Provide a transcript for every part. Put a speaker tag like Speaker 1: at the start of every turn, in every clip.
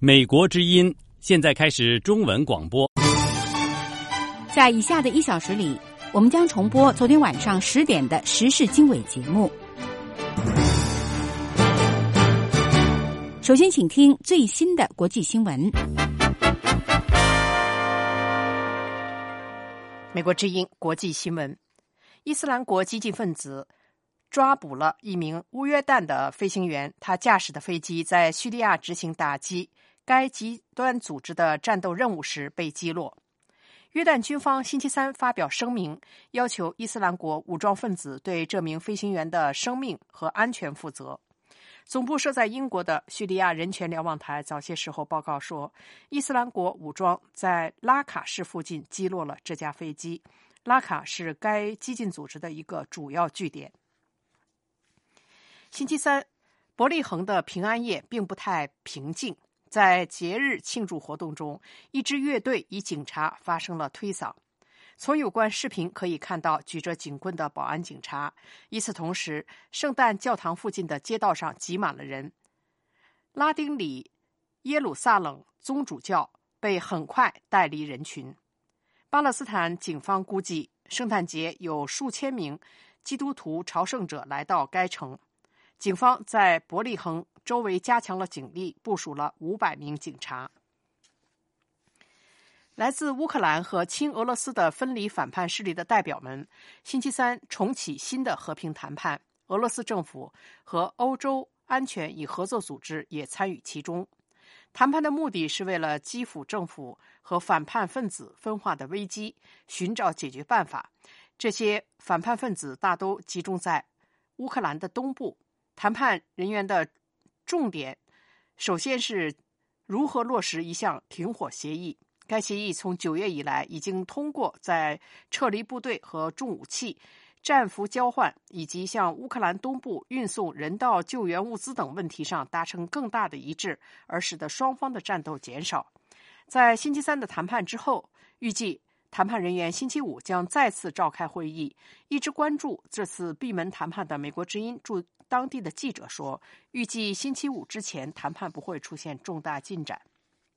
Speaker 1: 美国之音现在开始中文广播。
Speaker 2: 在以下的1小时里，我们将重播昨天晚上10点的时事经纬节目。首先请听最新的国际新闻。
Speaker 3: 美国之音国际新闻：伊斯兰国激进分子抓捕了一名乌约旦的飞行员，他驾驶的飞机在叙利亚执行打击该极端组织的战斗任务时被击落。约旦军方星期三发表声明，要求伊斯兰国武装分子对这名飞行员的生命和安全负责。总部设在英国的叙利亚人权瞭望台早些时候报告说，伊斯兰国武装在拉卡市附近击落了这架飞机。拉卡是该激进组织的一个主要据点。星期三，伯利恒的平安夜并不太平静。在节日庆祝活动中，一支乐队与警察发生了推搡。从有关视频可以看到举着警棍的保安警察。与此同时，圣诞教堂附近的街道上挤满了人。拉丁里耶路撒冷宗主教被很快带离人群。巴勒斯坦警方估计，圣诞节有数千名基督徒朝圣者来到该城。警方在伯利恒周围加强了警力，部署了500名警察。来自乌克兰和亲俄罗斯的分离反叛势力的代表们星期三重启新的和平谈判，俄罗斯政府和欧洲安全与合作组织也参与其中。谈判的目的是为了基辅政府和反叛分子分化的危机寻找解决办法。这些反叛分子大都集中在乌克兰的东部。谈判人员的重点首先是如何落实一项停火协议。该协议从9月以来已经通过在撤离部队和重武器、战俘交换以及向乌克兰东部运送人道救援物资等问题上达成更大的一致，而使得双方的战斗减少。在星期三的谈判之后，预计谈判人员星期五将再次召开会议。一直关注这次闭门谈判的美国之音驻当地的记者说，预计星期五之前谈判不会出现重大进展。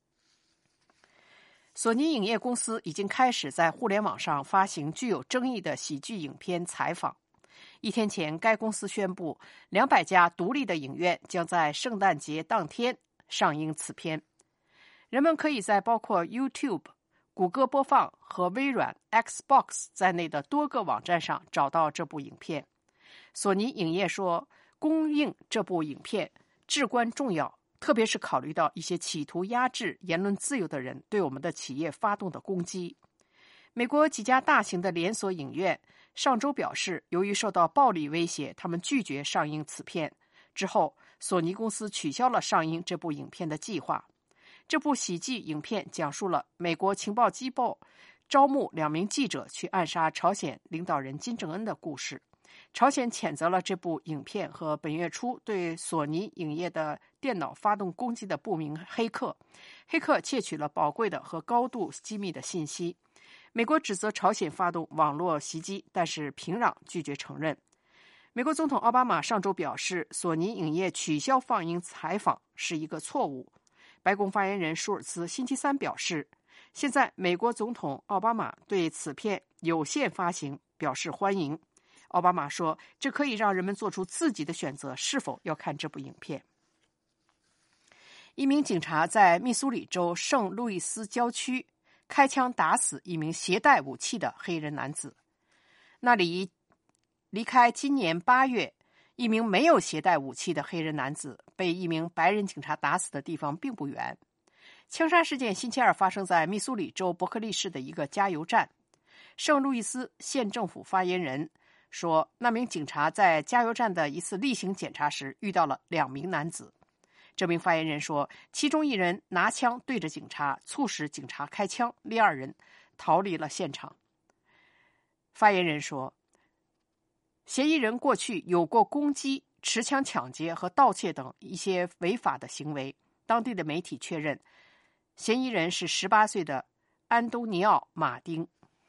Speaker 3: 索尼影业公司已经开始在互联网上发行具有争议的喜剧影片采访。1天前，该公司宣布200家独立的影院将在圣诞节当天上映此片。人们可以在包括 YouTube、谷歌播放和微软 Xbox 在内的多个网站上找到这部影片。索尼影业说，公映这部影片至关重要，特别是考虑到一些企图压制言论自由的人对我们的企业发动的攻击。美国几家大型的连锁影院上周表示，由于受到暴力威胁，他们拒绝上映此片。之后，索尼公司取消了上映这部影片的计划。这部喜剧影片讲述了美国情报机构招募2名记者去暗杀朝鲜领导人金正恩的故事。朝鲜谴责了这部影片和本月初对索尼影业的电脑发动攻击的不明黑客。黑客窃取了宝贵的和高度机密的信息。美国指责朝鲜发动网络袭击，但是平壤拒绝承认。美国总统奥巴马上周表示，索尼影业取消放映采访是一个错误。白宫发言人舒尔茨星期三表示，现在美国总统奥巴马对此片有线发行表示欢迎。奥巴马说，这可以让人们做出自己的选择，是否要看这部影片。一名警察在密苏里州圣路易斯郊区开枪打死一名携带武器的黑人男子。那里离开今年8月一名没有携带武器的黑人男子被一名白人警察打死的地方并不远。枪杀事件星期二发生在密苏里州伯克利市的一个加油站。圣路易斯县政府发言人说，那名警察在加油站的一次例行检查时遇到了2名男子。这名发言人说，其中一人拿枪对着警察，促使警察开枪，另2人逃离了现场。发言人说，嫌疑人过去有过攻击、持枪抢劫和盗窃等一些违法的行为。当地的媒体确认，嫌疑人是18岁的安东尼奥·马丁。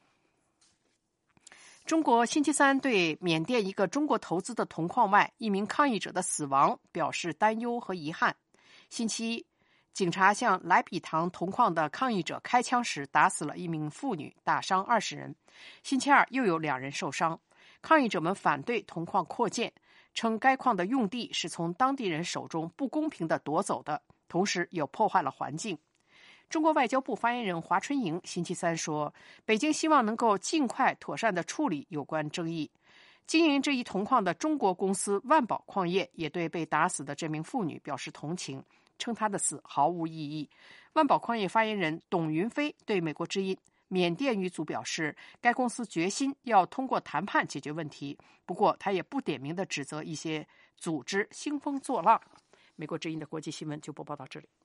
Speaker 3: 中国星期三对缅甸一个中国投资的铜矿外一名抗议者的死亡表示担忧和遗憾。星期警察向莱比塘铜矿的抗议者开枪时，打死了一名妇女，打伤20人。星期二又有2人受伤。抗议者们反对铜矿扩建，称该矿的用地是从当地人手中不公平地夺走的，同时又破坏了环境。中国外交部发言人华春莹星期三说，北京希望能够尽快妥善地处理有关争议。经营这一铜矿的中国公司万宝矿业也对被打死的这名妇女表示同情，称她的死毫无意义。万宝矿业发言人董云飞对美国之音缅甸语组表示，该公司决心要通过谈判解决问题，不过他也不点名地指责一些组织兴风作浪。美国之音的国际新闻就播报到这里。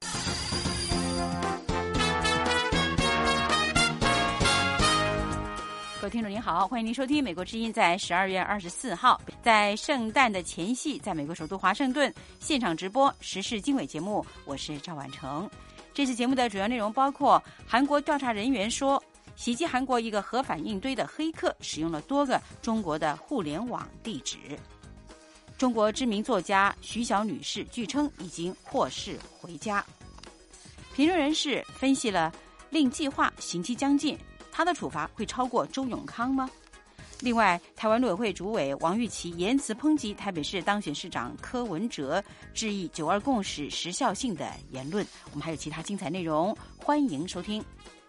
Speaker 2: 各位听众您好，欢迎您收听美国之音在12月24号在圣诞的前夕，在美国首都华盛顿现场直播时事经纬节目，我是赵婉成。这次节目的主要内容包括，韩国调查人员说，袭击韩国一个核反应堆的黑客使用了多个中国的互联网地址。中国知名作家徐晓女士据称已经获释回家。评论人士分析了令计划刑期将近，他的处罚会超过周永康吗？另外，台湾陆委会主委王玉琦言辞抨击台北市当选市长柯文哲质疑9·2共识时效性的言论。我们还有其他精彩内容，欢迎收听。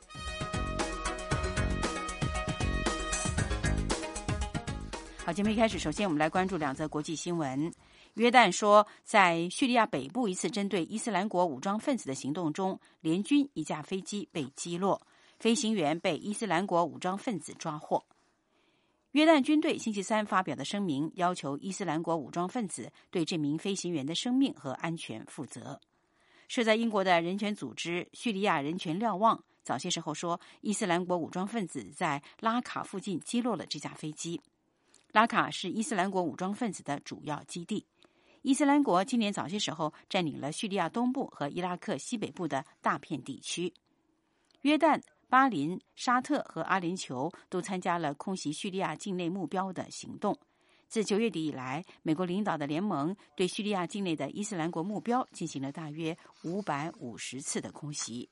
Speaker 2: 好，节目一开始，首先我们来关注2则国际新闻。约旦说，在叙利亚北部一次针对伊斯兰国武装分子的行动中，联军一架飞机被击落，飞行员被伊斯兰国武装分子抓获。约旦军队星期三发表的声明要求伊斯兰国武装分子对这名飞行员的生命和安全负责。设在英国的人权组织叙利亚人权瞭望早些时候说，伊斯兰国武装分子在拉卡附近击落了这架飞机。拉卡是伊斯兰国武装分子的主要基地。伊斯兰国今年早些时候占领了叙利亚东部和伊拉克西北部的大片地区。约旦、巴林、沙特和阿联酋都参加了空袭叙利亚境内目标的行动。自9月底以来，美国领导的联盟对叙利亚境内的伊斯兰国目标进行了大约550次的空袭。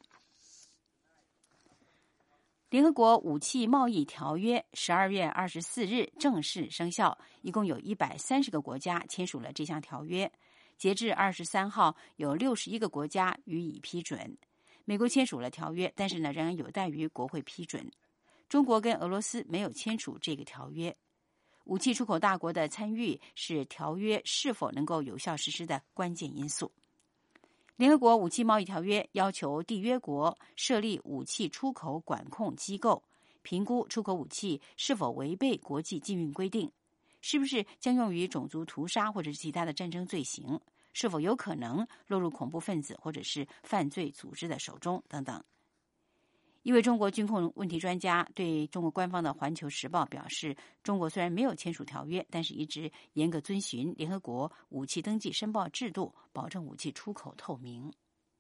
Speaker 2: 联合国武器贸易条约12月24日正式生效，一共有130个国家签署了这项条约。截至23号，有61个国家予以批准。美国签署了条约，但是呢，仍然有待于国会批准。中国跟俄罗斯没有签署这个条约。武器出口大国的参与是条约是否能够有效实施的关键因素。联合国武器贸易条约要求缔约国设立武器出口管控机构，评估出口武器是否违背国际禁运规定，是不是将用于种族屠杀或者是其他的战争罪行，是否有可能落入恐怖分子或者是犯罪组织的手中等等。一位中国军控问题专家对中国官方的《环球时报》表示，中国虽然没有签署条约，但是一直严格遵循联合国武器登记申报制度，保证武器出口透明。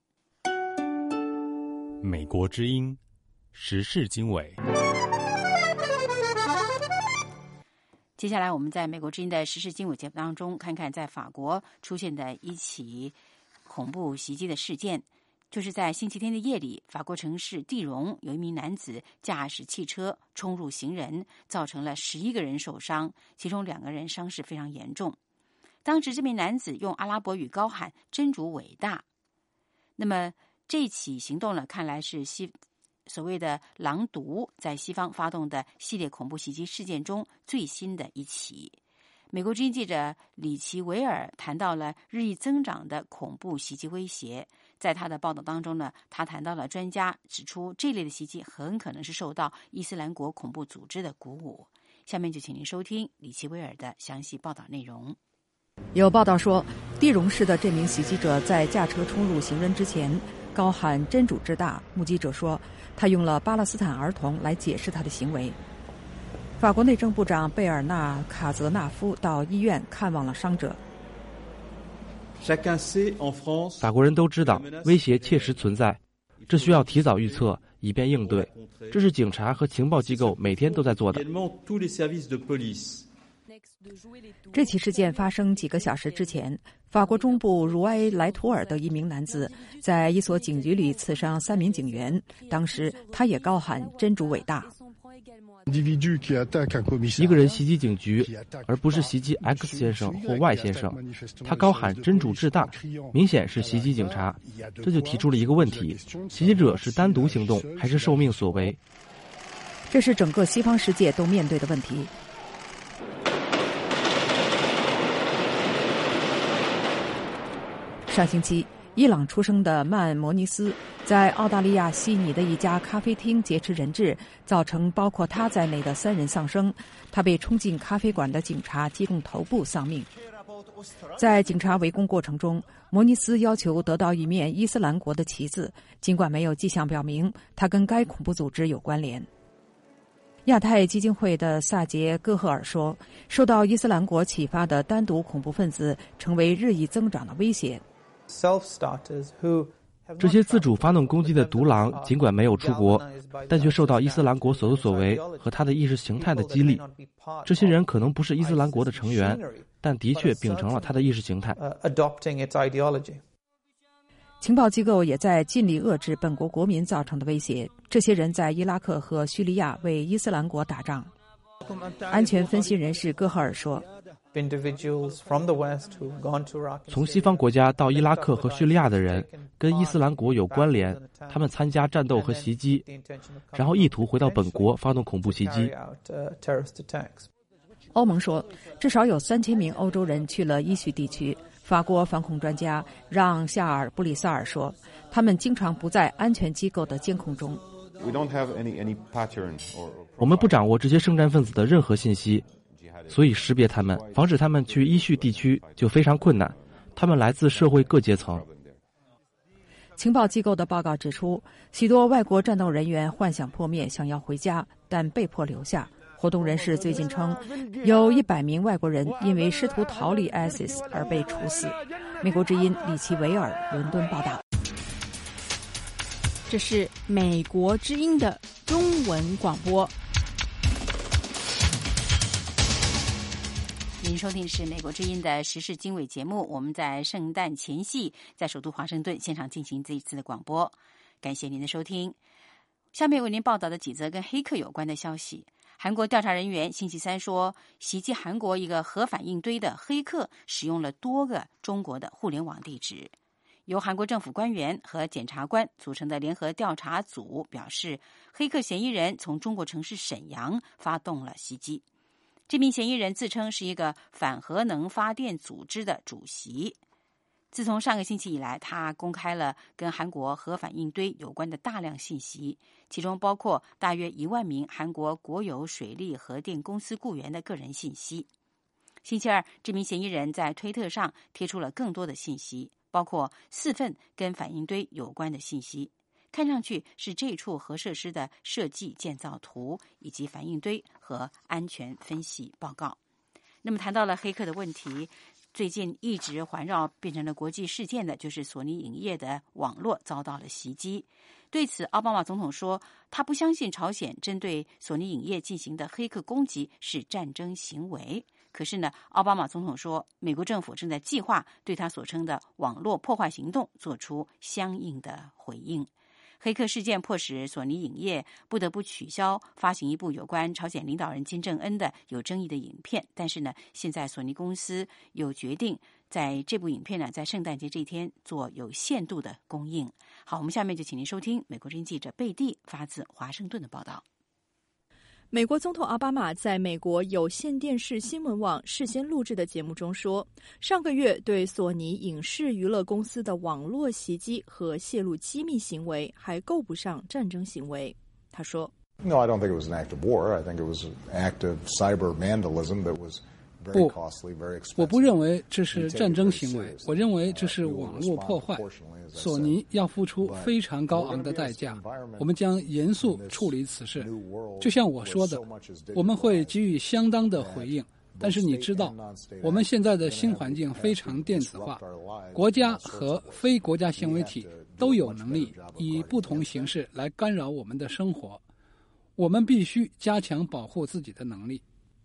Speaker 1: 美国之音时事经纬。
Speaker 2: 接下来我们在美国之音的时事经纬节目当中，看看在法国出现的一起恐怖袭击的事件。就是在星期天的夜里，法国城市蒂荣有一名男子驾驶汽车冲入行人，造成了11个人受伤，其中2个人伤势非常严重。当时这名男子用阿拉伯语高喊“真主伟大”。那么这起行动呢，看来是所谓的狼毒在西方发动的系列恐怖袭击事件中最新的一起。美国之音记者里奇维尔谈到了日益增长的恐怖袭击威胁。在他的报道当中呢，他谈到了专家指出这类的袭击很可能是受到伊斯兰国恐怖组织的鼓舞。下面就请您收听里奇维尔的详细报道内容。
Speaker 4: 有报道说，蒂荣市的这名袭击者在驾车冲入行人之前高喊真主之大，目击者说他用了巴勒斯坦儿童来解释他的行为。法国内政部长贝尔纳·卡泽纳夫到医院看望了伤者。
Speaker 5: 法国人都知道威胁切实存在，这需要提早预测，以便应对。这是警察和情报机构每天都在做的。
Speaker 4: 这起事件发生几个小时之前，法国中部茹埃莱图尔的一名男子在一所警局里刺伤3名警员，当时他也高喊“真主伟大”。
Speaker 5: 一个人袭击警局，而不是袭击 X 先生或 Y 先生，他高喊“真主至大”，明显是袭击警察。这就提出了一个问题：袭击者是单独行动，还是受命所为？
Speaker 4: 这是整个西方世界都面对的问题。上星期，伊朗出生的曼摩尼斯在澳大利亚悉尼的一家咖啡厅劫持人质，造成包括他在内的3人丧生。他被冲进咖啡馆的警察击中头部丧命。在警察围攻过程中，摩尼斯要求得到一面伊斯兰国的旗子，尽管没有迹象表明他跟该恐怖组织有关联。亚太基金会的萨杰·戈赫尔说，受到伊斯兰国启发的单独恐怖分子成为日益增长的威胁。
Speaker 5: 这些自主发动攻击的独狼尽管没有出国，但却受到伊斯兰国所作所为和他的意识形态的激励。这些人可能不是伊斯兰国的成员，但的确秉承了他的意识形态。
Speaker 4: 情报机构也在尽力遏制本国国民造成的威胁。这些人在伊拉克和叙利亚为伊斯兰国打仗。安全分析人士戈赫尔说，
Speaker 5: 从西方国家到伊拉克和叙利亚的人跟伊斯兰国有关联，他们参加战斗和袭击，然后意图回到本国发动恐怖袭击。
Speaker 4: 欧盟说，至少有3000名欧洲人去了伊叙地区。法国反恐专家让·夏尔布里萨尔说，他们经常不在安全机构的监控中。
Speaker 5: 我们不掌握这些圣战分子的任何信息，所以识别他们，防止他们去伊叙地区就非常困难。他们来自社会各阶层。
Speaker 4: 情报机构的报告指出，许多外国战斗人员幻想破灭，想要回家，但被迫留下。活动人士最近称，有100名外国人因为试图逃离 ISIS 而被处死。美国之音李奇维尔伦敦报道。
Speaker 6: 这是美国之音的中文广播。
Speaker 2: 您收听的是美国之音的时事经纬节目，我们在圣诞前夕在首都华盛顿现场进行这一次的广播，感谢您的收听。下面为您报道的几则跟黑客有关的消息。韩国调查人员星期3说，袭击韩国一个核反应堆的黑客使用了多个中国的互联网地址。由韩国政府官员和检察官组成的联合调查组表示，黑客嫌疑人从中国城市沈阳发动了袭击。这名嫌疑人自称是一个反核能发电组织的主席。自从上个星期以来，他公开了跟韩国核反应堆有关的大量信息，其中包括大约1万名韩国国有水力核电公司雇员的个人信息。星期2，这名嫌疑人在推特上贴出了更多的信息，包括4份跟反应堆有关的信息，看上去是这处核设施的设计建造图以及反应堆和安全分析报告。那么谈到了黑客的问题，最近一直环绕变成了国际事件的就是索尼影业的网络遭到了袭击。对此，奥巴马总统说，他不相信朝鲜针对索尼影业进行的黑客攻击是战争行为。可是呢，奥巴马总统说，美国政府正在计划对他所称的网络破坏行动做出相应的回应。黑客事件迫使索尼影业不得不取消发行一部有关朝鲜领导人金正恩的有争议的影片，但是呢，现在索尼公司有决定在这部影片呢，在圣诞节这一天做有限度的供应。好，我们下面就请您收听美国之音记者贝蒂发自华盛顿的报道。
Speaker 6: 美国总统奥巴马在美国有线电视新闻网事先录制的节目中说，上个月对索尼影视娱乐公司的网络袭击和泄露机密行为还够不上战争行为。他说
Speaker 7: No, I don't think it was an act of war. I think it was an act of cyber vandalism that was very costly, very expensive.
Speaker 8: 我不认为这是战争行为，我认为这是网络破坏。索尼要付出非常高昂的代价，我们将严肃处理此事。就像我说的，我们会给予相当的回应。但是你知道，我们现在的新环境非常电子化，国家和非国家行为体都有能力以不同形式来干扰我们的生活。我们必须加强保护自己的能力。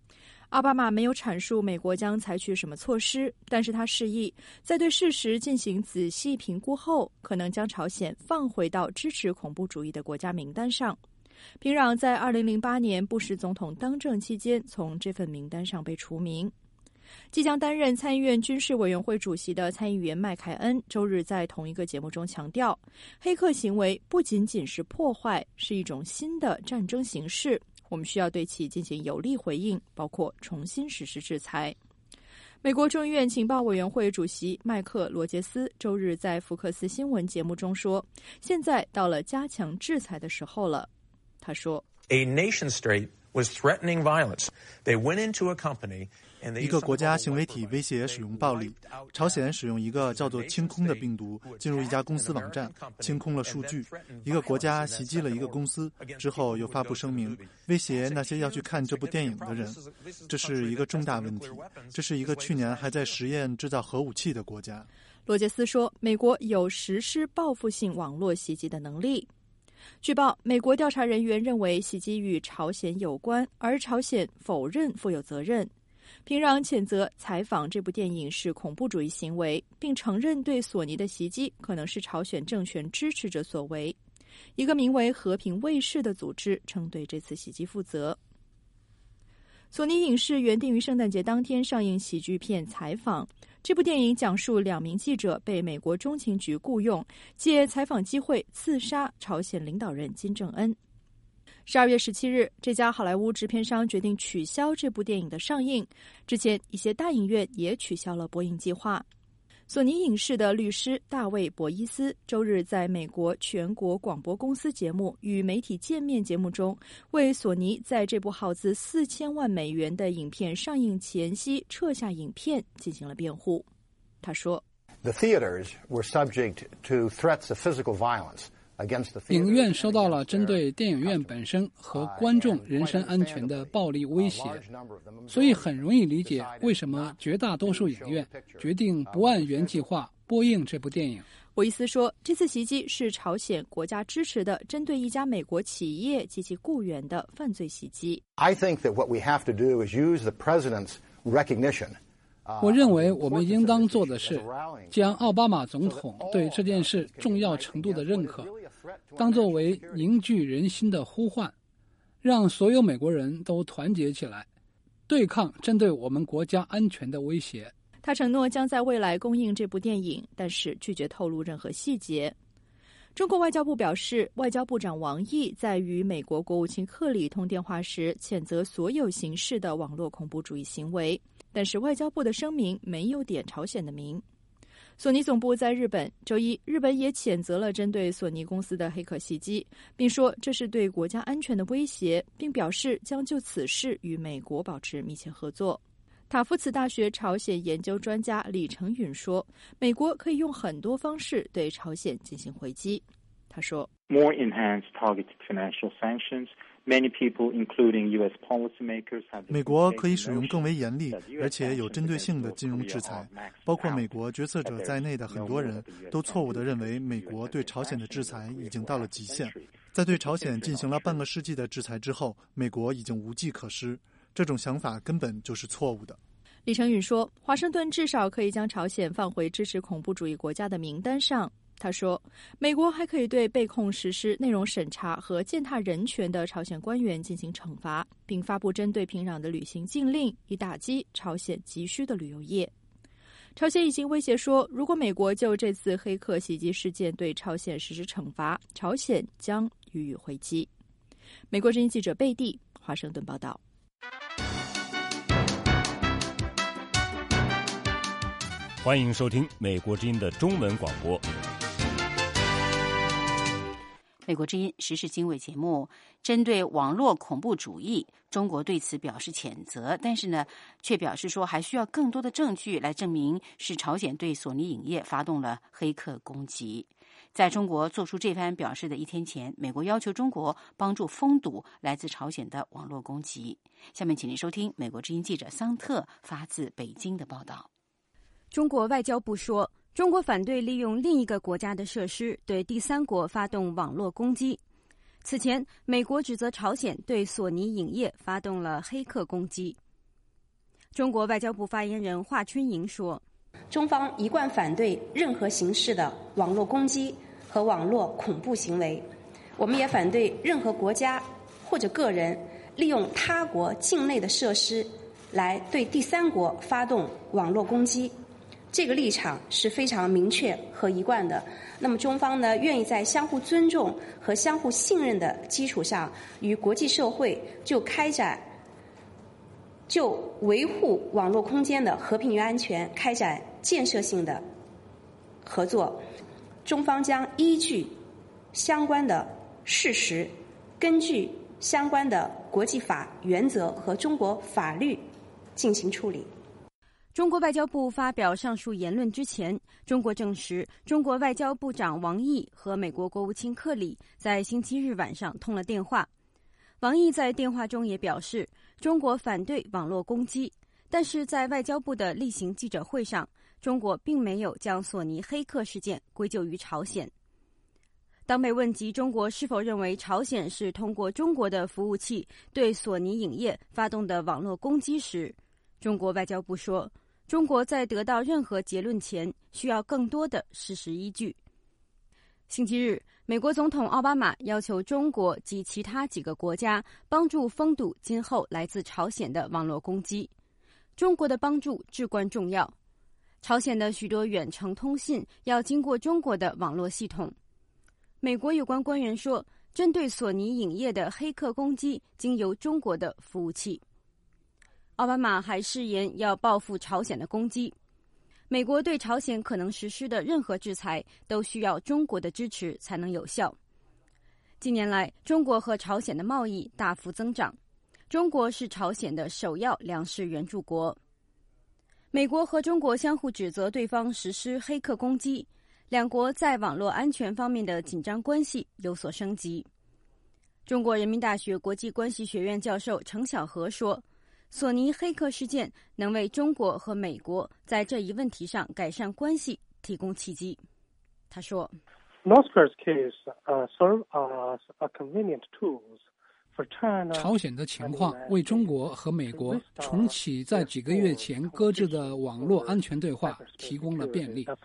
Speaker 6: 奥巴马没有阐述美国将采取什么措施，但是他示意在对事实进行仔细评估后，可能将朝鲜放回到支持恐怖主义的国家名单上。平壤在2008年布什总统当政期间从这份名单上被除名。即将担任参议院军事委员会主席的参议员麦凯恩周日在同一个节目中强调，黑客行为不仅仅是破坏，是一种新的战争形式，我们需要对其进行有力回应，包括重新实施制裁。美国众议院情报委员会主席麦克罗杰斯周日在福克斯新闻节目中说，现在到了加强制裁的时候了。他说
Speaker 9: A nation state was threatening violence. They went into a company
Speaker 10: 一个国家行为体威胁使用暴力，朝鲜使用一个叫做清空的病毒进入一家公司网站，清空了数据。一个国家袭击了一个公司之后，又发布声明威胁那些要去看这部电影的人。这是一个重大问题，这是一个去年还在实验制造核武器的国家。
Speaker 6: 罗杰斯说，美国有实施报复性网络袭击的能力。据报，美国调查人员认为袭击与朝鲜有关，而朝鲜否认负有责任。平壤谴责采访这部电影是恐怖主义行为，并承认对索尼的袭击可能是朝鲜政权支持者所为。一个名为和平卫士的组织称对这次袭击负责。索尼影视原定于圣诞节当天上映喜剧片《采访》。这部电影讲述2名记者被美国中情局雇佣，借采访机会刺杀朝鲜领导人金正恩。12月17日，这家好莱坞制片商决定取消这部电影的上映。之前，一些大影院也取消了播映计划。索尼影视的律师大卫·博伊斯周日在美国全国广播公司节目与媒体见面节目中，为索尼在这部耗资4000万美元的影片上映前夕撤下影片进行了辩护。他说
Speaker 11: The theaters were subject to threats of physical violence.
Speaker 8: 影院收到了针对电影院本身和观众人身安全的暴力威胁，所以很容易理解为什么绝大多数影院决定不按原计划播映这部电影。
Speaker 6: 博伊斯说，这次袭击是朝鲜国家支持的针对一家美国企业及其雇员的犯罪袭击。
Speaker 11: I think that what we have to do is use the president's recognition.
Speaker 8: 我认为我们应当做的是将奥巴马总统对这件事重要程度的认可当作为凝聚人心的呼唤，让所有美国人都团结起来，对抗针对我们国家安全的威胁。
Speaker 6: 他承诺将在未来公映这部电影，但是拒绝透露任何细节。中国外交部表示，外交部长王毅在与美国国务卿克里通电话时，谴责所有形式的网络恐怖主义行为，但是外交部的声明没有点朝鲜的名。索尼总部在日本，周一，日本也谴责了针对索尼公司的黑客袭击，并说这是对国家安全的威胁，并表示将就此事与美国保持密切合作。塔夫茨大学朝鲜研究专家李成允说，美国可以用很多方式对朝鲜进行回击。他说
Speaker 12: More enhanced targeted financial sanctions.
Speaker 10: 美国可以使用更为严厉而且有针对性的金融制裁，包括美国决策者在内的很多人都错误地认为美国对朝鲜的制裁已经到了极限。在对朝鲜进行了半个世纪的制裁之后，美国已经无计可施，这种想法根本就是错误的。
Speaker 6: 李成允说，华盛顿至少可以将朝鲜放回支持恐怖主义国家的名单上。他说，美国还可以对被控实施内容审查和践踏人权的朝鲜官员进行惩罚，并发布针对平壤的旅行禁令，以打击朝鲜急需的旅游业。朝鲜已经威胁说，如果美国就这次黑客袭击事件对朝鲜实施惩罚，朝鲜将予以回击。美国之音记者贝蒂，华盛顿报道。
Speaker 1: 欢迎收听美国之音的中文广播。
Speaker 2: 美国之音时事经纬节目针对网络恐怖主义，中国对此表示谴责，但是呢，却表示说还需要更多的证据来证明是朝鲜对索尼影业发动了黑客攻击。在中国做出这番表示的一天前，美国要求中国帮助封堵来自朝鲜的网络攻击。下面请您收听美国之音记者桑特发自北京的报道。
Speaker 13: 中国外交部说，中国反对利用另一个国家的设施对第三国发动网络攻击。此前，美国指责朝鲜对索尼影业发动了黑客攻击。 中国外交部发言人华春莹说：“
Speaker 14: 中方一贯反对任何形式的网络攻击和网络恐怖行为，我们也反对任何国家或者个人利用他国境内的设施来对第三国发动网络攻击。这个立场是非常明确和一贯的。那么中方呢，愿意在相互尊重和相互信任的基础上，与国际社会就维护网络空间的和平与安全开展建设性的合作。中方将依据相关的事实，根据相关的国际法原则和中国法律进行处理。”
Speaker 13: 中国外交部发表上述言论之前，中国证实，中国外交部长王毅和美国国务卿克里在星期日晚上通了电话。王毅在电话中也表示，中国反对网络攻击，但是在外交部的例行记者会上，中国并没有将索尼黑客事件归咎于朝鲜。当被问及中国是否认为朝鲜是通过中国的服务器对索尼影业发动的网络攻击时，中国外交部说，中国在得到任何结论前需要更多的事实依据。星期日，美国总统奥巴马要求中国及其他几个国家帮助封堵今后来自朝鲜的网络攻击。中国的帮助至关重要。朝鲜的许多远程通信要经过中国的网络系统。美国有关官员说，针对索尼影业的黑客攻击经由中国的服务器。奥巴马还誓言要报复朝鲜的攻击。美国对朝鲜可能实施的任何制裁都需要中国的支持才能有效。近年来，中国和朝鲜的贸易大幅增长，中国是朝鲜的首要粮食援助国。美国和中国相互指责对方实施黑客攻击，两国在网络安全方面的紧张关系有所升级。中国人民大学国际关系学院教授程晓和说，索尼黑客事件能为中国和美国在这一问题上改善关系提供契机。他说
Speaker 15: North Korea's case serve as a convenient tools for China.
Speaker 8: 朝鲜的情况为中国和美国重启在几个月前搁置的网络安全对话提供了便利。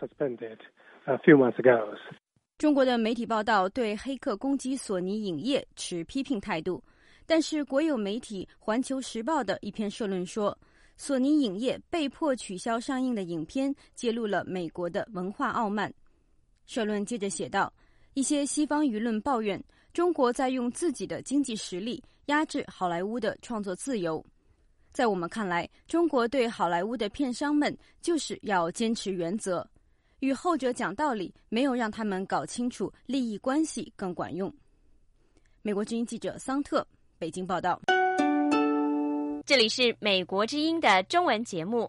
Speaker 13: 中国的媒体报道对黑客攻击索尼影业持批评态度，但是国有媒体《环球时报》的一篇社论说，索尼影业被迫取消上映的影片揭露了美国的文化傲慢。社论接着写道，一些西方舆论抱怨中国在用自己的经济实力压制好莱坞的创作自由。在我们看来，中国对好莱坞的片商们就是要坚持原则，与后者讲道理，没有让他们搞清楚利益关系更管用。美国之音记者桑特北京报道。
Speaker 16: 这里是美国之音的中文节目。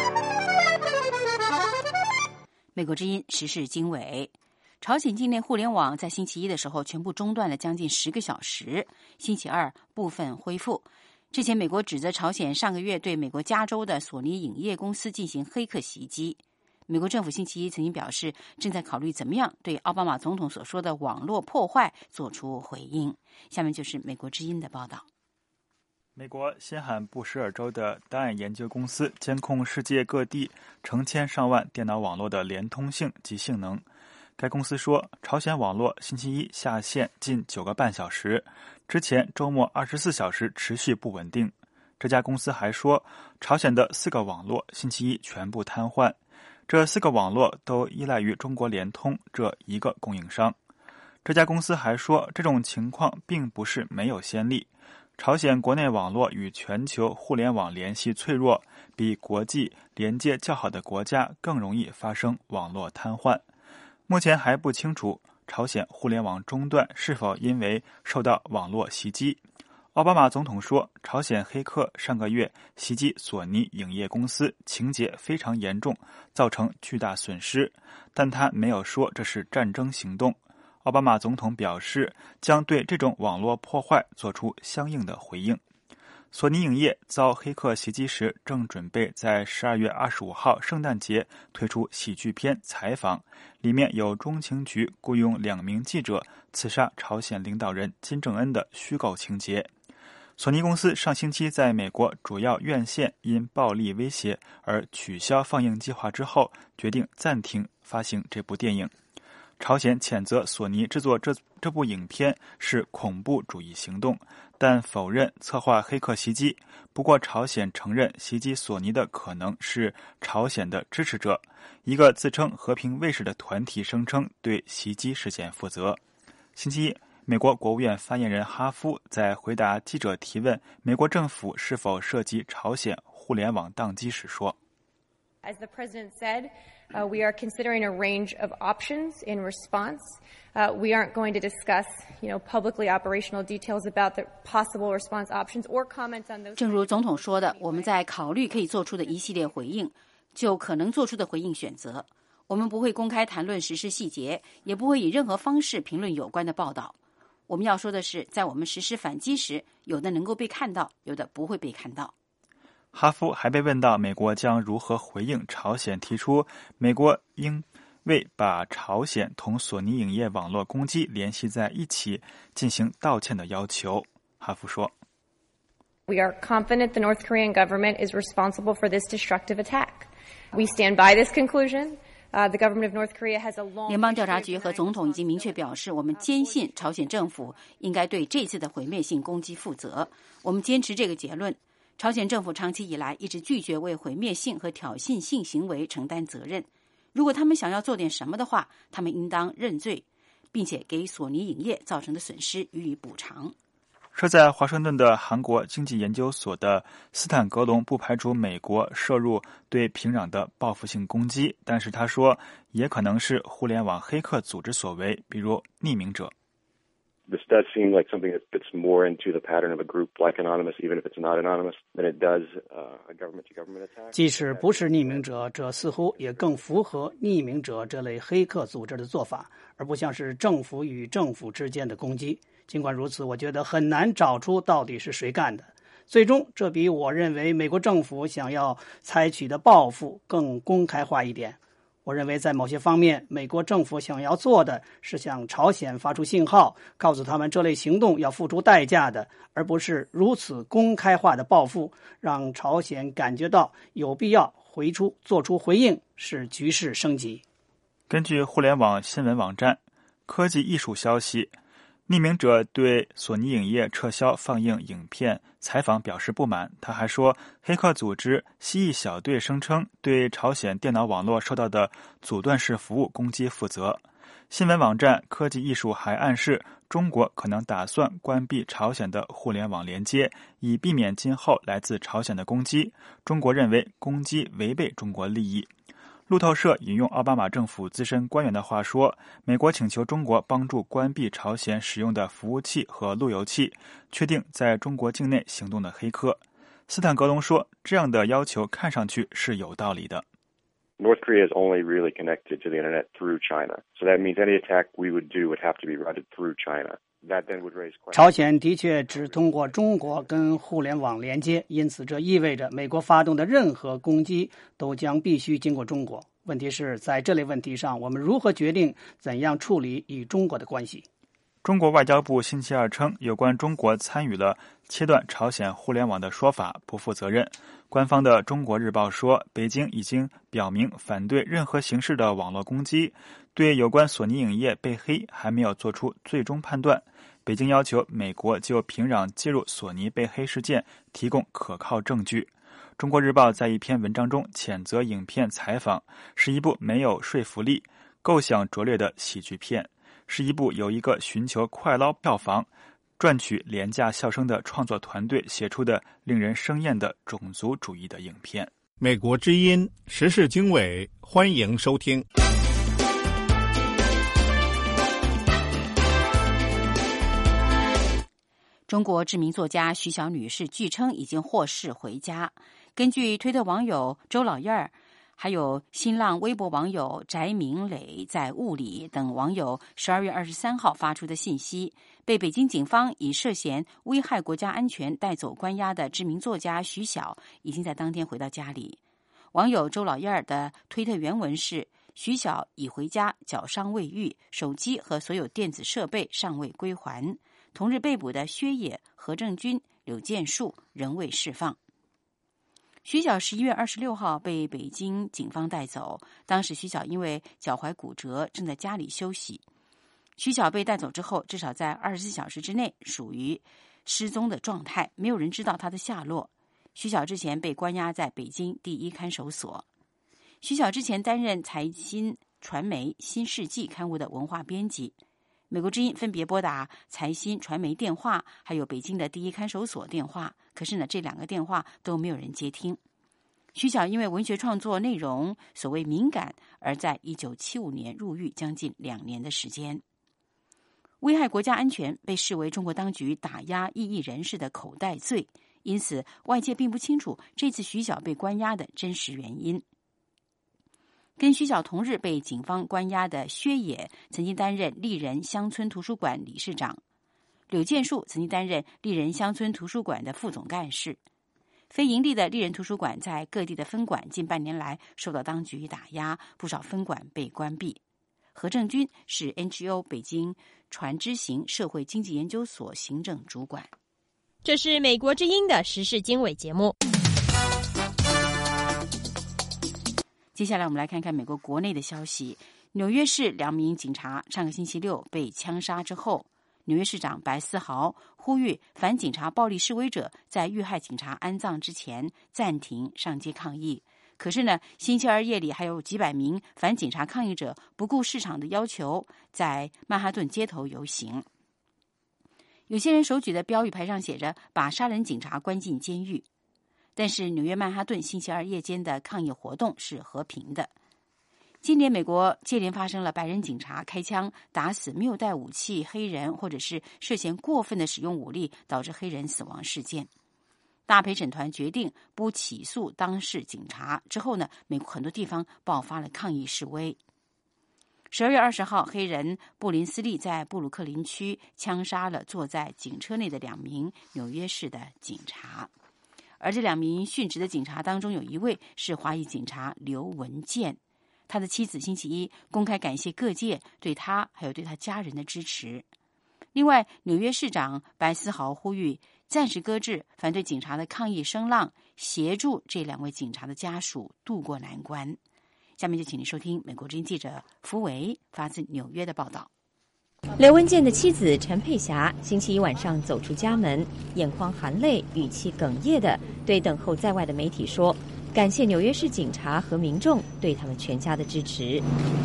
Speaker 2: 美国之音时事经纬。朝鲜境内互联网在星期一的时候全部中断了将近10个小时，星期二部分恢复。之前美国指责朝鲜上个月对美国加州的索尼影业公司进行黑客袭击。美国政府星期一曾经表示，正在考虑怎么样对奥巴马总统所说的网络破坏做出回应。下面就是美国之音的报道。
Speaker 17: 美国新罕布什尔州的档案研究公司监控世界各地成千上万电脑网络的连通性及性能。该公司说，朝鲜网络星期一下线近9个半小时，之前周末24小时持续不稳定。这家公司还说，朝鲜的4个网络星期一全部瘫痪，这4个网络都依赖于中国联通这一个供应商。这家公司还说，这种情况并不是没有先例。朝鲜国内网络与全球互联网联系脆弱，比国际连接较好的国家更容易发生网络瘫痪。目前还不清楚朝鲜互联网中断是否因为受到网络袭击。奥巴马总统说，朝鲜黑客上个月袭击索尼影业公司，情节非常严重，造成巨大损失，但他没有说这是战争行动。奥巴马总统表示，将对这种网络破坏做出相应的回应。索尼影业遭黑客袭击时，正准备在12月25号圣诞节推出喜剧片《采访》，里面有中情局雇佣2名记者刺杀朝鲜领导人金正恩的虚构情节。 索尼公司上星期在美国主要院线因暴力威胁而取消放映计划之后，决定暂停发行这部电影。朝鲜谴责索尼制作这部影片是恐怖主义行动，但否认策划黑客袭击。不过朝鲜承认袭击索尼的可能是朝鲜的支持者。一个自称和平卫士的团体声称对袭击事件负责。星期一，美国国务院发言人哈夫在回答记者提问美国政府是否涉及朝鲜互联网宕机时说，
Speaker 18: As the president said, we are considering a range of options in response. We aren't going to discuss, publicly operational details about the possible response options or comment on those.
Speaker 2: 正如总统说的，我们在考虑可以做出的一系列回应，就可能做出的回应选择。我们不会公开谈论实施细节，也不会以任何方式评论有关的报道。我们要说的是，在我们实施反击时，有的能够被看到，有的不会被看到。
Speaker 17: 哈夫还被问到美国将如何回应朝鲜提出美国应为把朝鲜同索尼影业网络攻击联系在一起进行道歉的要求。哈夫说，
Speaker 18: We are confident the North Korean government is responsible for this destructive attack. We stand by this conclusion. The government of North Korea has a long...
Speaker 2: 联邦调查局和总统已经明确表示，我们坚信朝鲜政府应该对这次的毁灭性攻击负责。我们坚持这个结论。朝鲜政府长期以来一直拒绝为毁灭性和挑衅性行为承担责任。如果他们想要做点什么的话，他们应当认罪，并且给索尼影业造成的损失予以补偿。
Speaker 17: 设在华盛顿的韩国经济研究所的斯坦格隆不排除美国涉入对平壤的报复性攻击，但是他说也可能是互联网黑客组织所为，比如匿名者。
Speaker 19: This does seem like something that fits more into the pattern of a group like Anonymous, even if it's not anonymous, than it does a government-to-government attack.
Speaker 20: 即使不是匿名者，这似乎也更符合匿名者这类黑客组织的做法，而不像是政府与政府之间的攻击。尽管如此，我觉得很难找出到底是谁干的。最终，这比我认为美国政府想要采取的报复更公开化一点。我认为在某些方面，美国政府想要做的是向朝鲜发出信号，告诉他们这类行动要付出代价的，而不是如此公开化的报复，让朝鲜感觉到有必要做出回应，使局势升级。
Speaker 17: 根据互联网新闻网站科技艺术消息，匿名者对索尼影业撤销放映影片采访表示不满。他还说，黑客组织蜥蜴小队声称对朝鲜电脑网络受到的阻断式服务攻击负责。新闻网站科技艺术还暗示，中国可能打算关闭朝鲜的互联网连接，以避免今后来自朝鲜的攻击。中国认为攻击违背中国利益。路透社引用奥巴马政府资深官员的话说，美国请求中国帮助关闭朝鲜使用的服务器和路由器，确定在中国境内行动的黑客。斯坦格隆说，这样的要求看上去是有道理的。
Speaker 19: North Korea is only really connected to the internet through China. So that means any attack we would do would have to be routed through China. That then would raise questions.
Speaker 20: 朝鲜的确只通过中国跟互联网连接，因此这意味着美国发动的任何攻击都将必须经过中国。问题是在这类问题上，我们如何决定怎样处理与中国的关系？
Speaker 17: 中国外交部星期二称，有关中国参与了切断朝鲜互联网的说法不负责任。官方的《中国日报》说，北京已经表明反对任何形式的网络攻击，对有关索尼影业被黑还没有做出最终判断。北京要求美国就平壤介入索尼被黑事件提供可靠证据。《中国日报》在一篇文章中谴责影片采访是一部没有说服力、构想拙劣的喜剧片，是一部有一个寻求快捞票房、赚取廉价笑声的创作团队写出的令人生厌的种族主义的影片。
Speaker 1: 美国之音时事经纬，欢迎收听。
Speaker 2: 中国知名作家徐晓女士据称已经获释回家。根据推特网友周老燕儿，还有新浪微博网友翟明磊在物理等网友12月23号发出的信息，被北京警方以涉嫌危害国家安全带走关押的知名作家徐晓已经在当天回到家里。网友周老燕儿的推特原文是：徐晓已回家，脚伤未愈，手机和所有电子设备尚未归还。同日被捕的薛野、何正军、 柳建树仍未释放。徐晓11月26号被北京警方带走，当时徐晓因为脚踝骨折，正在家里休息。徐晓被带走之后，至少在24小时之内属于失踪的状态，没有人知道他的下落。徐晓之前被关押在北京第一看守所。徐晓之前担任财新传媒新世纪刊物的文化编辑。美国之音分别拨打财新传媒电话还有北京的第一看守所电话，可是呢，这2个电话都没有人接听。徐晓因为文学创作内容所谓敏感，而在1975年入狱将近2年的时间。危害国家安全被视为中国当局打压异议人士的口袋罪，因此外界并不清楚这次徐晓被关押的真实原因。跟徐晓同日被警方关押的薛野曾经担任丽人乡村图书馆理事长，柳建树曾经担任丽人乡村图书馆的副总干事。非营利的丽人图书馆在各地的分馆近半年来受到当局打压，不少分馆被关闭。何正军是 NGO 北京传知行社会经济研究所行政主管。
Speaker 16: 这是美国之音的时事经纬节目。
Speaker 2: 接下来我们来看看美国国内的消息。纽约市2名警察上个星期六被枪杀之后，纽约市长白思豪呼吁反警察暴力示威者在遇害警察安葬之前暂停上街抗议。可是呢，星期二夜里还有几百名反警察抗议者不顾市场的要求，在曼哈顿街头游行。有些人手举的标语牌上写着“把杀人警察关进监狱”。但是纽约曼哈顿星期二夜间的抗议活动是和平的。今年美国接连发生了白人警察开枪打死没有带武器黑人，或者是涉嫌过分的使用武力导致黑人死亡事件。大陪审团决定不起诉当事警察之后呢，美国很多地方爆发了抗议示威。12月20号，黑人布林斯利在布鲁克林区枪杀了坐在警车内的2名纽约市的警察。而这2名殉职的警察当中，有一位是华裔警察刘文健，他的妻子星期一公开感谢各界对他还有对他家人的支持。另外，纽约市长白思豪呼吁暂时搁置反对警察的抗议声浪，协助这2位警察的家属渡过难关。下面就请您收听美国之音记者福维发自纽约的报道。
Speaker 16: 刘文健的妻子陈佩霞星期一晚上走出家门，眼眶含泪，语气哽咽地对等候在外的媒体说：“感谢纽约市警察和民众对他们全家的支持。”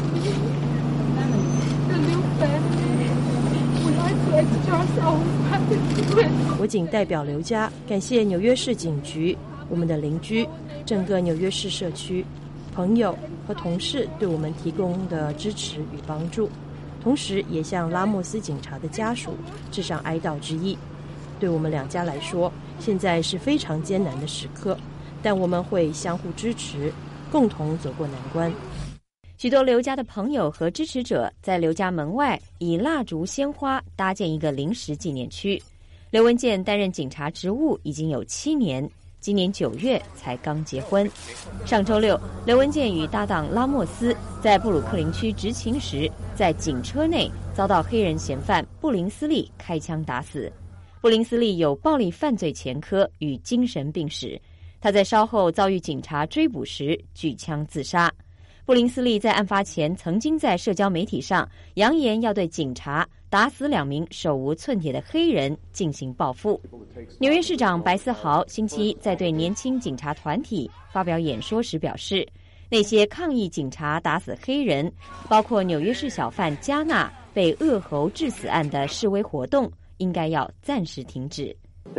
Speaker 21: 我仅代表刘家感谢纽约市警局、我们的邻居、整个纽约市社区、朋友和同事对我们提供的支持与帮助。同时也向拉莫斯警察的家属致上哀悼之意。对我们2家来说，现在是非常艰难的时刻，但我们会相互支持，共同走过难关。
Speaker 16: 许多刘家的朋友和支持者在刘家门外以蜡烛、鲜花搭建一个临时纪念区。刘文健担任警察职务已经有7年，今年9月才刚结婚。上周六，刘文健与搭档拉莫斯在布鲁克林区执勤时，在警车内遭到黑人嫌犯布林斯利开枪打死。布林斯利有暴力犯罪前科与精神病史，他在稍后遭遇警察追捕时举枪自杀。布林斯利在案发前曾经在社交媒体上扬言要对警察打死2名手无寸铁的黑人进行报复。纽约市长白思豪星期一在对年轻警察团体发表演说时表示，那些抗议警察打死黑人，包括纽约市小贩加纳被恶猴致死案的示威活动，应该要暂时停止。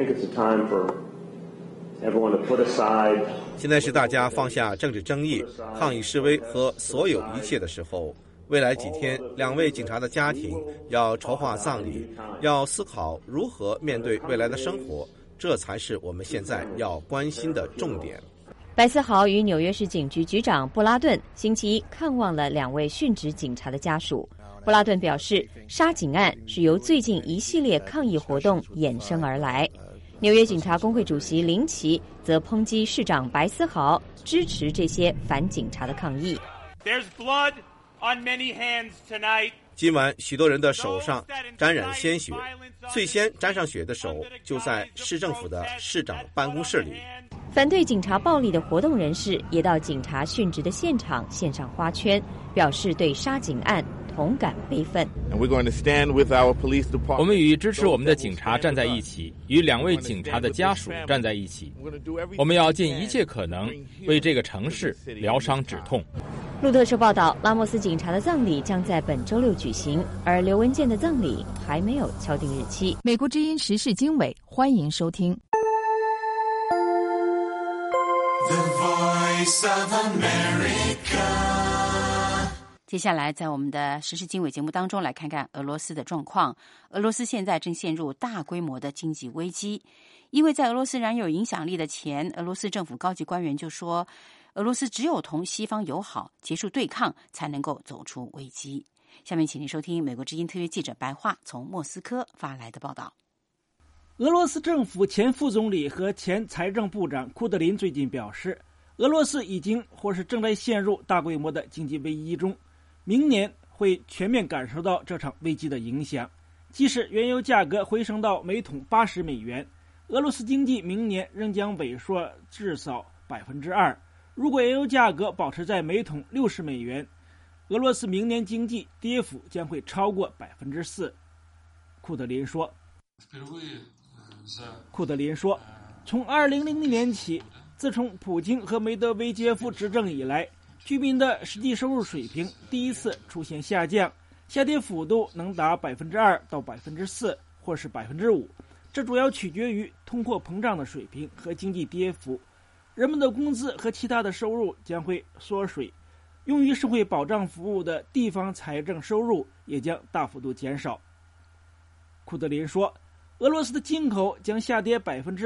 Speaker 22: 现在是大家放下政治争议、抗议示威和所有一切的时候。未来几天，2位警察的家庭要筹划葬礼，要思考如何面对未来的生活，这才是我们现在要关心的重点。
Speaker 16: 白思豪与纽约市警局局长布拉顿星期一看望了2位殉职警察的家属。布拉顿表示，杀警案是由最近一系列抗议活动衍生而来。纽约警察工会主席林奇则抨击市长白思豪支持这些反警察的抗议。
Speaker 22: 今晚许多人的手上沾染鲜血， 最先沾上血的手就在市政府的市长办公室里。
Speaker 16: 反对警察暴力的活动人士也到警察殉职的现场献上花圈，表示对杀警案同感悲愤。
Speaker 3: 我们与支持我们的警察站在一起，与2位警察的家属站在一起。我们要尽一切可能为这个城市疗伤止痛。
Speaker 16: 路透社报道，拉莫斯警察的葬礼将在本周6举行，而刘文健的葬礼还没有敲定日期。
Speaker 2: 美国之音时事经纬，欢迎收听。The Voice of America。接下来，在我们的时事经纬节目当中，来看看俄罗斯的状况。俄罗斯现在正陷入大规模的经济危机，因为在俄罗斯仍有影响力的前俄罗斯政府高级官员就说，俄罗斯只有同西方友好，结束对抗，才能够走出危机。下面请您收听美国之音特约记者白桦从莫斯科发来的报道。
Speaker 5: 俄罗斯政府前副总理和前财政部长库德林最近表示，俄罗斯已经或是正在陷入大规模的经济危机中，明年会全面感受到这场危机的影响。即使原油价格回升到每桶80美元，俄罗斯经济明年仍将萎缩至少 2%。如果原油价格保持在每桶60美元，俄罗斯明年经济跌幅将会超过 4%。库德林说，从2000年起，自从普京和梅德韦杰夫执政以来，居民的实际收入水平第一次出现下降，下跌幅度能达 2% 到 4%或是 5%， 这主要取决于通货膨胀的水平和经济跌幅。人们的工资和其他的收入将会缩水，用于社会保障服务的地方财政收入也将大幅度减少。库德林说，俄罗斯的进口将下跌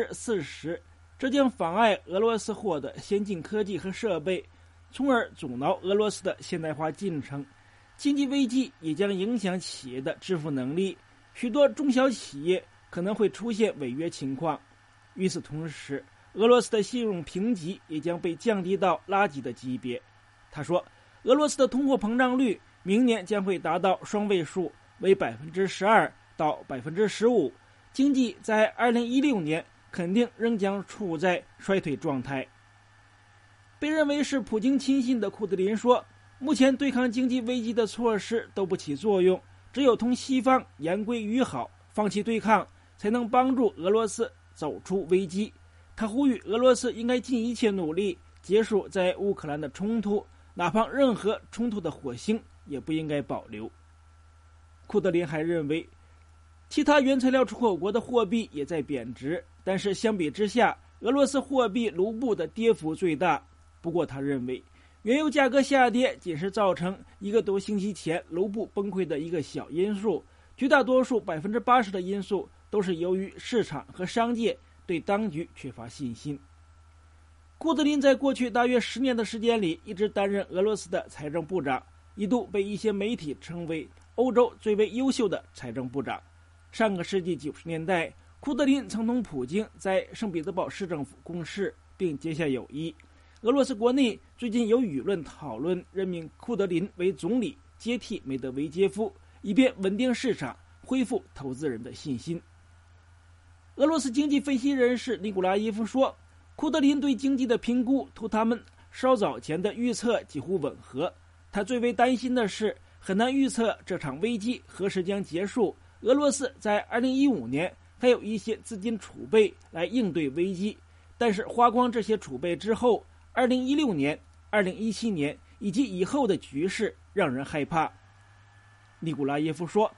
Speaker 5: 40%， 这将妨碍俄罗斯获得先进科技和设备，从而阻挠俄罗斯的现代化进程。经济危机也将影响企业的支付能力，许多中小企业可能会出现违约情况。与此同时，俄罗斯的信用评级也将被降低到垃圾的级别。他说，俄罗斯的通货膨胀率明年将会达到双位数，为 12% 到 15%， 经济在2016年肯定仍将处在衰退状态。被认为是普京亲信的库德林说，目前对抗经济危机的措施都不起作用，只有同西方言归于好，放弃对抗，才能帮助俄罗斯走出危机。他呼吁俄罗斯应该尽一切努力结束在乌克兰的冲突，哪怕任何冲突的火星也不应该保留。库德林还认为，其他原材料出口国的货币也在贬值，但是相比之下，俄罗斯货币卢布的跌幅最大。不过他认为，原油价格下跌仅是造成1个多星期前卢布崩溃的一个小因素，绝大多数 80% 的因素都是由于市场和商界对当局缺乏信心。库德林在过去大约10年的时间里一直担任俄罗斯的财政部长，一度被一些媒体称为欧洲最为优秀的财政部长。上个世纪90年代，库德林曾同普京在圣彼得堡市政府共事，并结下友谊。俄罗斯国内最近有舆论讨论任命库德林为总理，接替梅德韦杰夫，以便稳定市场，恢复投资人的信心。俄罗斯经济分析人士尼古拉耶夫说，库德林对经济的评估同他们稍早前的预测几乎吻合。他最为担心的是，很难预测这场危机何时将结束。俄罗斯在2015年还有一些资金储备来应对危机，但是花光这些储备之后，2016年、2017年以及以后的局势让人害怕。尼古拉耶夫说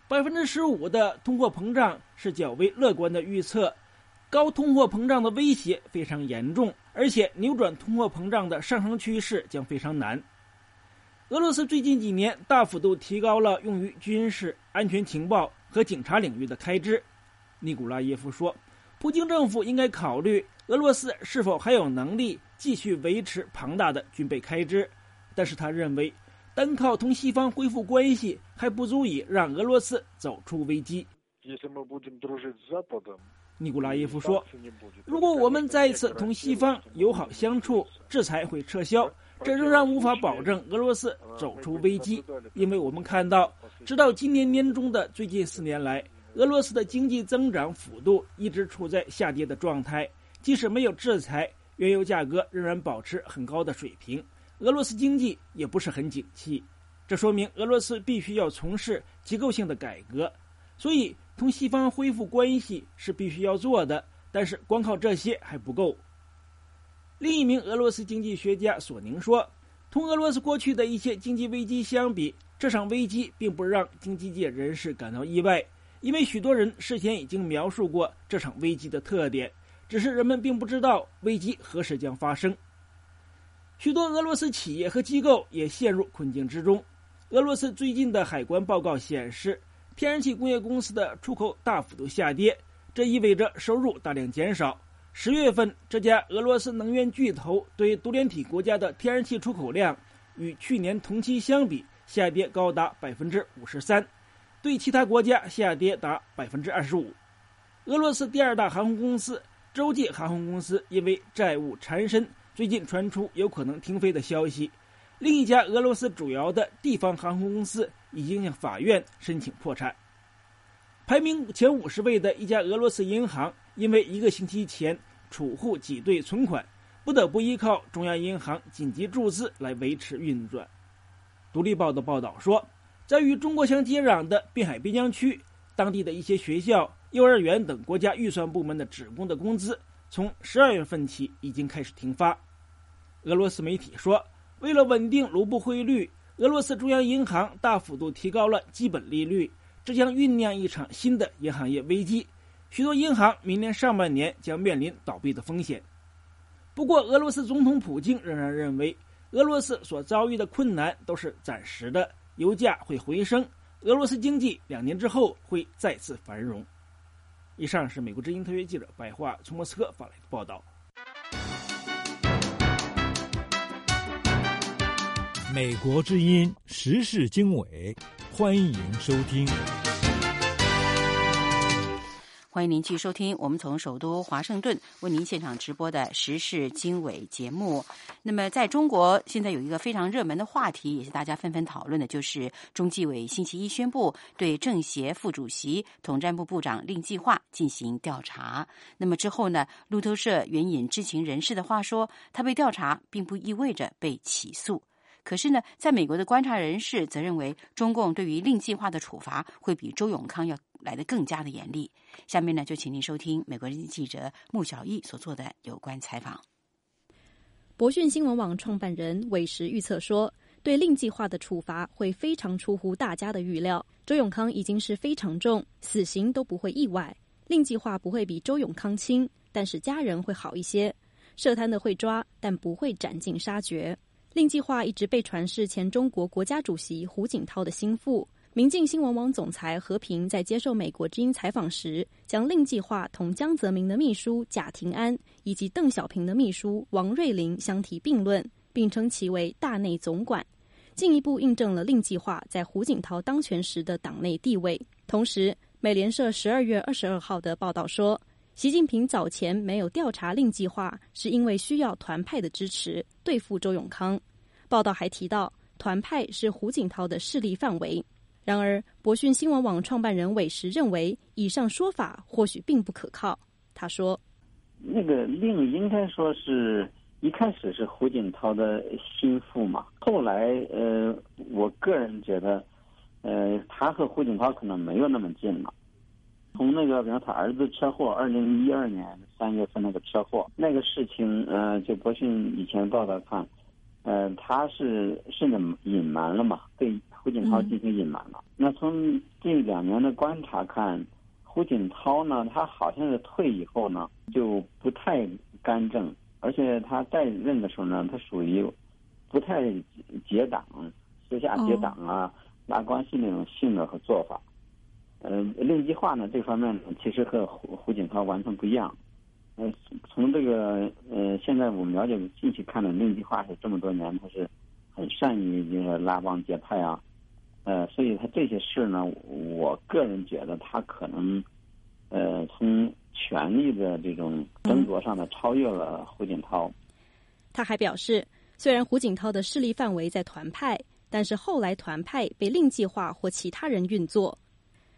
Speaker 5: ，15% 的通货膨胀是较为乐观的预测，高通货膨胀的威胁非常严重，而且扭转通货膨胀的上升趋势将非常难。俄罗斯最近几年大幅度提高了用于军事、安全情报和警察领域的开支。尼古拉耶夫说，普京政府应该考虑俄罗斯是否还有能力继续维持庞大的军备开支，但是他认为单靠同西方恢复关系还不足以让俄罗斯走出危机。尼古拉耶夫说，如果我们再次同西方友好相处，制裁会撤销，这仍然无法保证俄罗斯走出危机，因为我们看到，直到今年年中的最近4年来， 俄罗斯的经济增长幅度一直处在下跌的状态，即使没有制裁，原油价格仍然保持很高的水平，俄罗斯经济也不是很景气。这说明俄罗斯必须要从事结构性的改革，所以同西方恢复关系是必须要做的，但是光靠这些还不够。另一名俄罗斯经济学家索宁说，同俄罗斯过去的一些经济危机相比，这场危机并不让经济界人士感到意外，因为许多人事先已经描述过这场危机的特点，只是人们并不知道危机何时将发生。许多俄罗斯企业和机构也陷入困境之中。俄罗斯最近的海关报告显示，天然气工业公司的出口大幅度下跌，这意味着收入大量减少。10月份，这家俄罗斯能源巨头对独联体国家的天然气出口量与去年同期相比下跌高达 53%， 对其他国家下跌达 25%。 俄罗斯第二大航空公司洲际航空公司因为债务缠身，最近传出有可能停飞的消息。另一家俄罗斯主要的地方航空公司已经向法院申请破产。排名前50位的一家俄罗斯银行因为1个星期前储户挤兑存款，不得不依靠中央银行紧急注资来维持运转。独立报的报道说，在与中国相接壤的滨海边疆区，当地的一些学校、幼儿园等国家预算部门的职工的工资从12月份起已经开始停发。俄罗斯媒体说，为了稳定卢布汇率，俄罗斯中央银行大幅度提高了基本利率，这将酝酿一场新的银行业危机，许多银行明年上半年将面临倒闭的风险。不过，俄罗斯总统普京仍然认为，俄罗斯所遭遇的困难都是暂时的，油价会回升，俄罗斯经济2年之后会再次繁荣。以上是美国之音特约记者白桦从莫斯科发来的报道。
Speaker 1: 美国之音时事经纬，欢迎收听。
Speaker 2: 欢迎您继续收听我们从首都华盛顿为您现场直播的时事经纬节目。那么在中国现在有一个非常热门的话题，也是大家纷纷讨论的，就是中纪委星期一宣布对政协副主席、统战部部长令计划进行调查。那么之后呢，路透社援引知情人士的话说，他被调查并不意味着被起诉。可是呢，在美国的观察人士则认为，中共对于令计划的处罚会比周永康要来得更加的严厉。下面呢，就请您收听美国人记者穆小艺所做的有关采访。
Speaker 6: 博讯新闻网创办人韦时预测说，对令计划的处罚会非常出乎大家的预料。周永康已经是非常重，死刑都不会意外。令计划不会比周永康轻，但是家人会好一些。涉贪的会抓，但不会斩尽杀绝。令计划一直被传是前中国国家主席胡锦涛的心腹。明镜新闻网总裁何平在接受美国之音采访时，将令计划同江泽民的秘书贾廷安以及邓小平的秘书王瑞麟相提并论，并称其为大内总管，进一步印证了令计划在胡锦涛当权时的党内地位。同时，美联社12月22号的报道说，习近平早前没有调查令计划，是因为需要团派的支持对付周永康。报道还提到，团派是胡锦涛的势力范围。然而，博讯新闻网创办人韦时认为，以上说法或许并不可靠。他说：“
Speaker 4: 那个令应该说是一开始是胡锦涛的心腹嘛，后来我个人觉得，他和胡锦涛可能没有那么近了。从那个，比方他儿子车祸，2012年3月份那个车祸，那个事情，就博讯以前报道看，他是甚至隐瞒了嘛，对胡锦涛进行隐瞒了。那从近2年的观察看，胡锦涛呢，他好像是退以后呢，就不太干政，而且他在任的时候呢，他属于不太结党、私下结党啊、拉关系那种性格和做法。令计划呢这方面呢，其实和胡锦涛完全不一样。从这个现在我们了解进去看的令计划是这么多年，他是很善于这个拉帮结派啊，所以他这些事呢，我个人觉得他可能从权力的这种争夺上呢超越了胡锦涛。
Speaker 6: 他还表示，虽然胡锦涛的势力范围在团派，但是后来团派被令计划或其他人运作。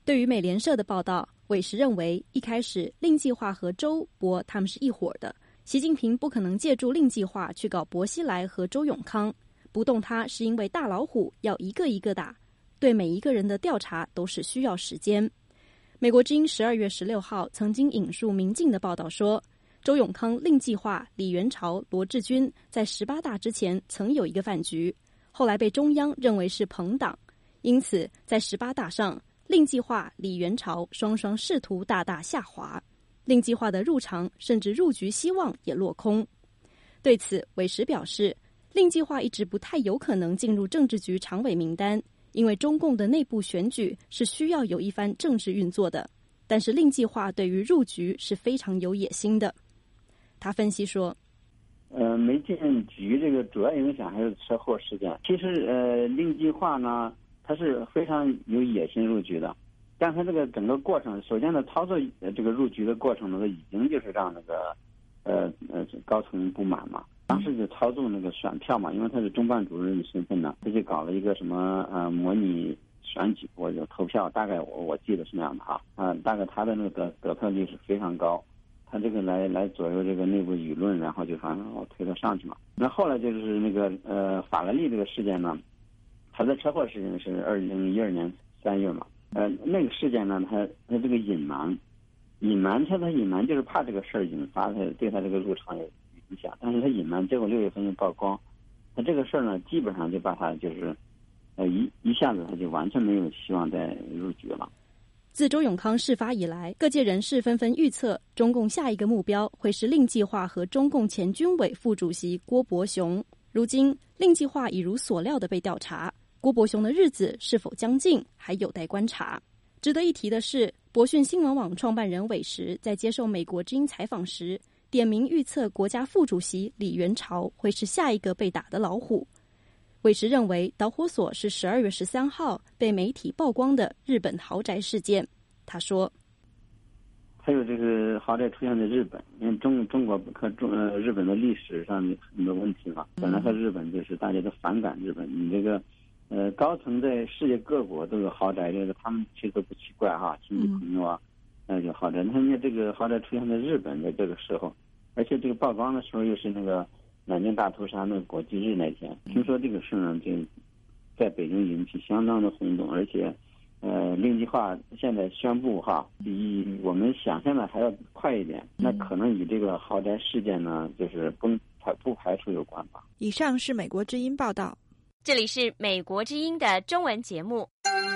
Speaker 13: 对于美联社的报道，韦时认为一开始令计划和周伯他们是一伙的，习近平不可能借助令计划去搞薄熙来和周永康，不动他是因为大老虎要一个一个打，对每一个人的调查都是需要时间。美国之音12月16号曾经引述民进的报道说，周永康、令计划、李元朝、罗志军在18大之前曾有一个饭局，后来被中央认为是朋党，因此在18大上，令计划、李元朝双双仕途大大下滑，令计划的入常甚至入局希望也落空。对此，韦时表示，令计划一直不太有可能进入政治局常委名单，因为中共的内部选举是需要有一番政治运作的，但是令计划对于入局是非常有野心的。他分析说，
Speaker 4: 没进局这个主要影响还是车祸事件。其实令计划呢，他是非常有野心入局的，但他这个整个过程，首先呢，操作这个入局的过程呢，已经就是让那个高层不满嘛。当时就操纵那个选票嘛，因为他是中办主任的身份呢，他就搞了一个什么模拟选举或者投票，大概我记得是那样的大概他的那个得票率是非常高。他这个来左右这个内部舆论，然后就反正推他上去嘛。那后来就是那个法拉利这个事件呢，他的车祸事件是2012年3月嘛。那个事件呢，他这个隐瞒就是怕这个事儿引发他对他这个入场有影响，但是他隐瞒，结果6月份就曝光。他这个事儿呢，基本上就把他就是一下子他就完全没有希望再入局了。
Speaker 13: 自周永康事发以来，各界人士纷纷预测，中共下一个目标会是令计划和中共前军委副主席郭伯雄。如今，令计划已如所料的被调查，郭伯雄的日子是否将近，还有待观察。值得一提的是，博讯新闻网创办人韦时在接受美国之音采访时，点名预测国家副主席李元朝会是下一个被打的老虎。韦时认为导火索是12月13号被媒体曝光的日本豪宅事件。他说，
Speaker 4: 还有这个豪宅出现在日本，因为中国日本的历史上有很多问题嘛。本来和日本就是大家都反感日本，你这个高层在世界各国都有豪宅，这个他们其实都不奇怪亲戚朋友有豪宅。那你这个豪宅出现在日本的这个时候，而且这个曝光的时候又是那个南京大屠杀那个国际日那天，听说这个事呢，就在北京引起相当的轰动，而且令计划现在宣布比我们想象的还要快一点，那可能与这个豪宅事件呢，就是不排除有关吧。
Speaker 6: 以上是美国之音报道，
Speaker 16: 这里是美国之音的中文节目。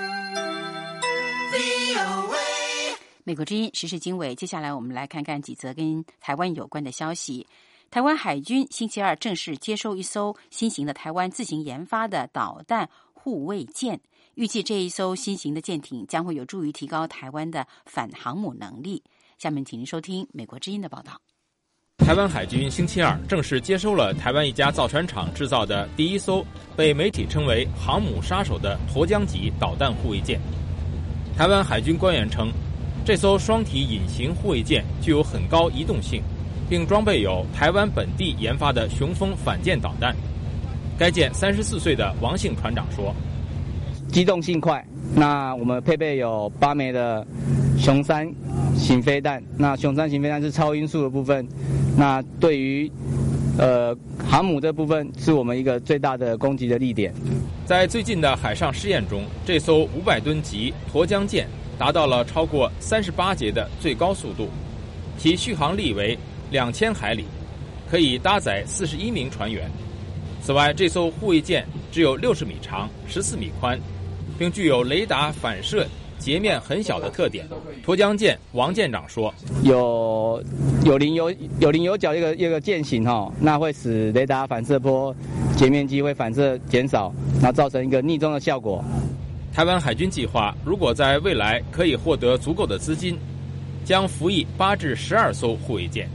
Speaker 2: 美国之音时事经纬，接下来我们来看看几则跟台湾有关的消息。台湾海军星期二正式接收一艘新型的台湾自行研发的导弹护卫舰，预计这一艘新型的舰艇将会有助于提高台湾的反航母能力。下面请您收听美国之音的报道。
Speaker 3: 台湾海军星期二正式接收了台湾一家造船厂制造的第一艘被媒体称为航母杀手的沱江级导弹护卫舰。台湾海军官员称，这艘双体隐形护卫舰具有很高移动性，并装备有台湾本地研发的雄风反舰导弹。该舰34岁的王姓船长说，
Speaker 7: 机动性快，那我们配备有8枚的雄3型飞弹，那雄3型飞弹是超音速的部分，那对于航母这部分是我们一个最大的攻击的力点。
Speaker 3: 在最近的海上试验中，这艘500吨级沱江舰达到了超过38节的最高速度，其续航力为2000海里，可以搭载41名船员。此外，这艘护卫舰只有60米长、14米宽，并具有雷达反射截面很小的特点。沱江舰王舰长说，
Speaker 7: 有棱有角一个舰型那会使雷达反射波截面积会反射减少，然后造成一个逆中的效果。
Speaker 3: 台湾海军计划，如果在未来可以获得足够的资金，将服役8至12艘护卫舰。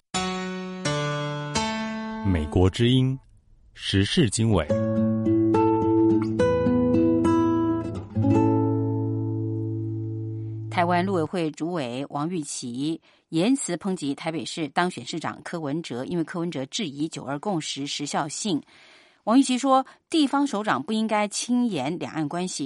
Speaker 1: 美国之音时事经纬。
Speaker 2: 台湾陆委会主委王玉琦言辞抨击台北市当选市长柯文哲，因为柯文哲质疑9·2共识时效性。王玉琦说，地方首长不应该轻言两岸关系，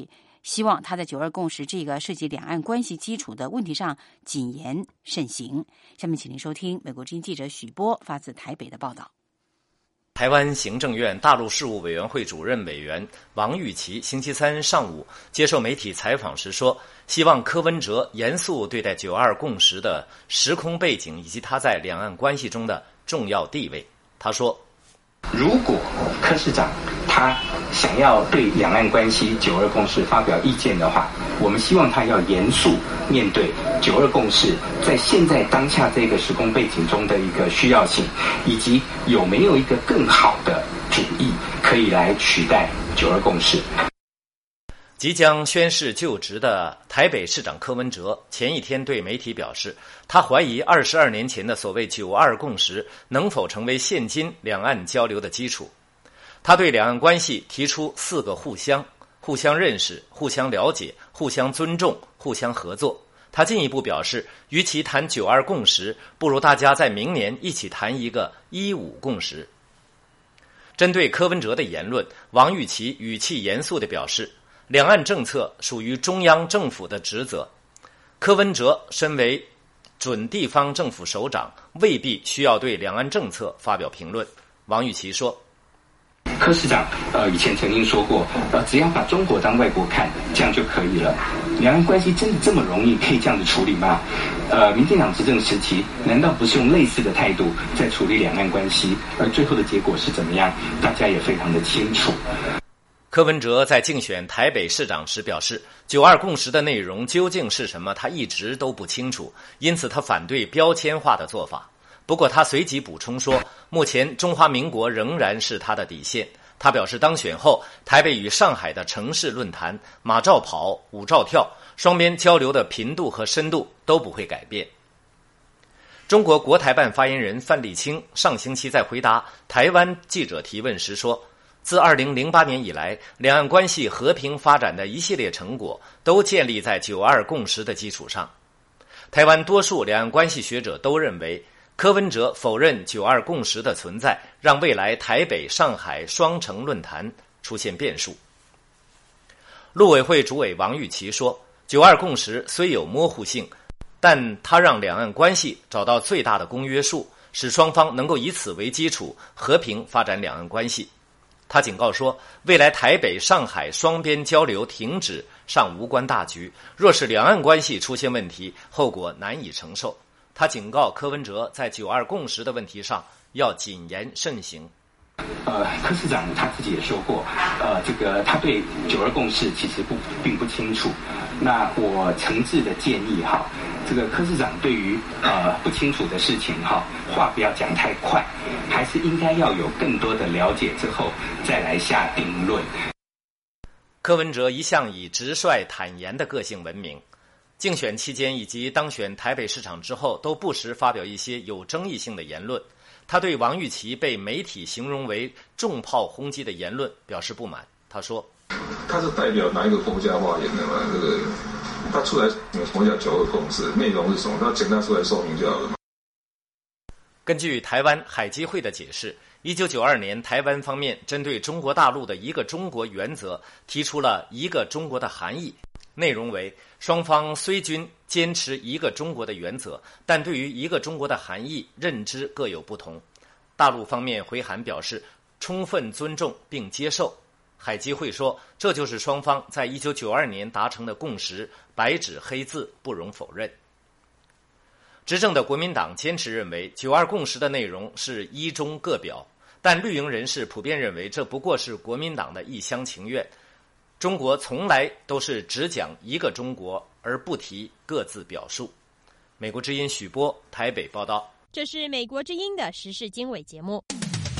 Speaker 2: 希望他在9·2共识这个涉及两岸关系基础的问题上谨言慎行。下面请您收听美国之音记者许波发自台北的报道。
Speaker 9: 台湾行政院大陆事务委员会主任委员王玉琦星期三上午接受媒体采访时说，希望柯文哲严肃对待9·2共识的时空背景以及他在两岸关系中的重要地位。他说，
Speaker 11: 如果柯市长他想要对两岸关系9·2共识发表意见的话，我们希望他要严肃面对9·2共识在现在当下这个时空背景中的一个需要性，以及有没有一个更好的主意可以来取代9·2共识。
Speaker 9: 即将宣誓就职的台北市长柯文哲前一天对媒体表示，他怀疑22年前的所谓9·2共识能否成为现今两岸交流的基础。他对两岸关系提出4个互相认识、互相了解、互相尊重、互相合作。他进一步表示，与其谈9·2共识，不如大家在明年一起谈一个1·5共识。针对柯文哲的言论，王玉琦语气严肃地表示，两岸政策属于中央政府的职责，柯文哲身为准地方政府首长，未必需要对两岸政策发表评论。王玉琦说，
Speaker 11: 柯市长以前曾经说过，只要把中国当外国看，这样就可以了。两岸关系真的这么容易可以这样子处理吗？民进党执政时期难道不是用类似的态度在处理两岸关系，而最后的结果是怎么样，大家也非常的清楚。
Speaker 9: 柯文哲在竞选台北市长时表示，9·2共识的内容究竟是什么，他一直都不清楚，因此他反对标签化的做法。不过他随即补充说，目前中华民国仍然是他的底线。他表示，当选后，台北与上海的城市论坛马照跑，舞照跳，双边交流的频度和深度都不会改变。中国国台办发言人范立清上星期在回答台湾记者提问时说，自2008年以来，两岸关系和平发展的一系列成果都建立在9·2共识的基础上。台湾多数两岸关系学者都认为，柯文哲否认9·2共识的存在，让未来台北、上海双城论坛出现变数。陆委会主委王玉琦说，9·2共识虽有模糊性，但它让两岸关系找到最大的公约数，使双方能够以此为基础和平发展两岸关系。他警告说，未来台北、上海双边交流停止尚无关大局，若是两岸关系出现问题，后果难以承受。他警告柯文哲在9·2共识的问题上要谨言慎行。
Speaker 11: 柯市长他自己也说过，他对9·2共识其实并不清楚。那我诚挚的建议柯市长对于不清楚的事情话不要讲太快，还是应该要有更多的了解之后再来下定论。
Speaker 9: 柯文哲一向以直率坦言的个性闻名，竞选期间以及当选台北市长之后，都不时发表一些有争议性的言论。他对王玉琦被媒体形容为重炮轰击的言论表示不满。他说，
Speaker 23: 他是代表哪一个国家发言的嘛？他出来什么叫9·2共识，内容是什么？他简单出来说明就好了嘛。
Speaker 9: 根据台湾海基会的解释，1992年台湾方面针对中国大陆的一个中国原则提出了一个中国的含义，内容为双方虽均坚持一个中国的原则，但对于一个中国的含义认知各有不同。大陆方面回函表示充分尊重并接受。海基会说，这就是双方在1992年达成的共识，白纸黑字，不容否认。执政的国民党坚持认为9·2共识的内容是一中各表，但绿营人士普遍认为这不过是国民党的一厢情愿。中国从来都是只讲一个中国，而不提各自表述。美国之音许波台北报道。
Speaker 16: 这是美国之音的时事经纬节目。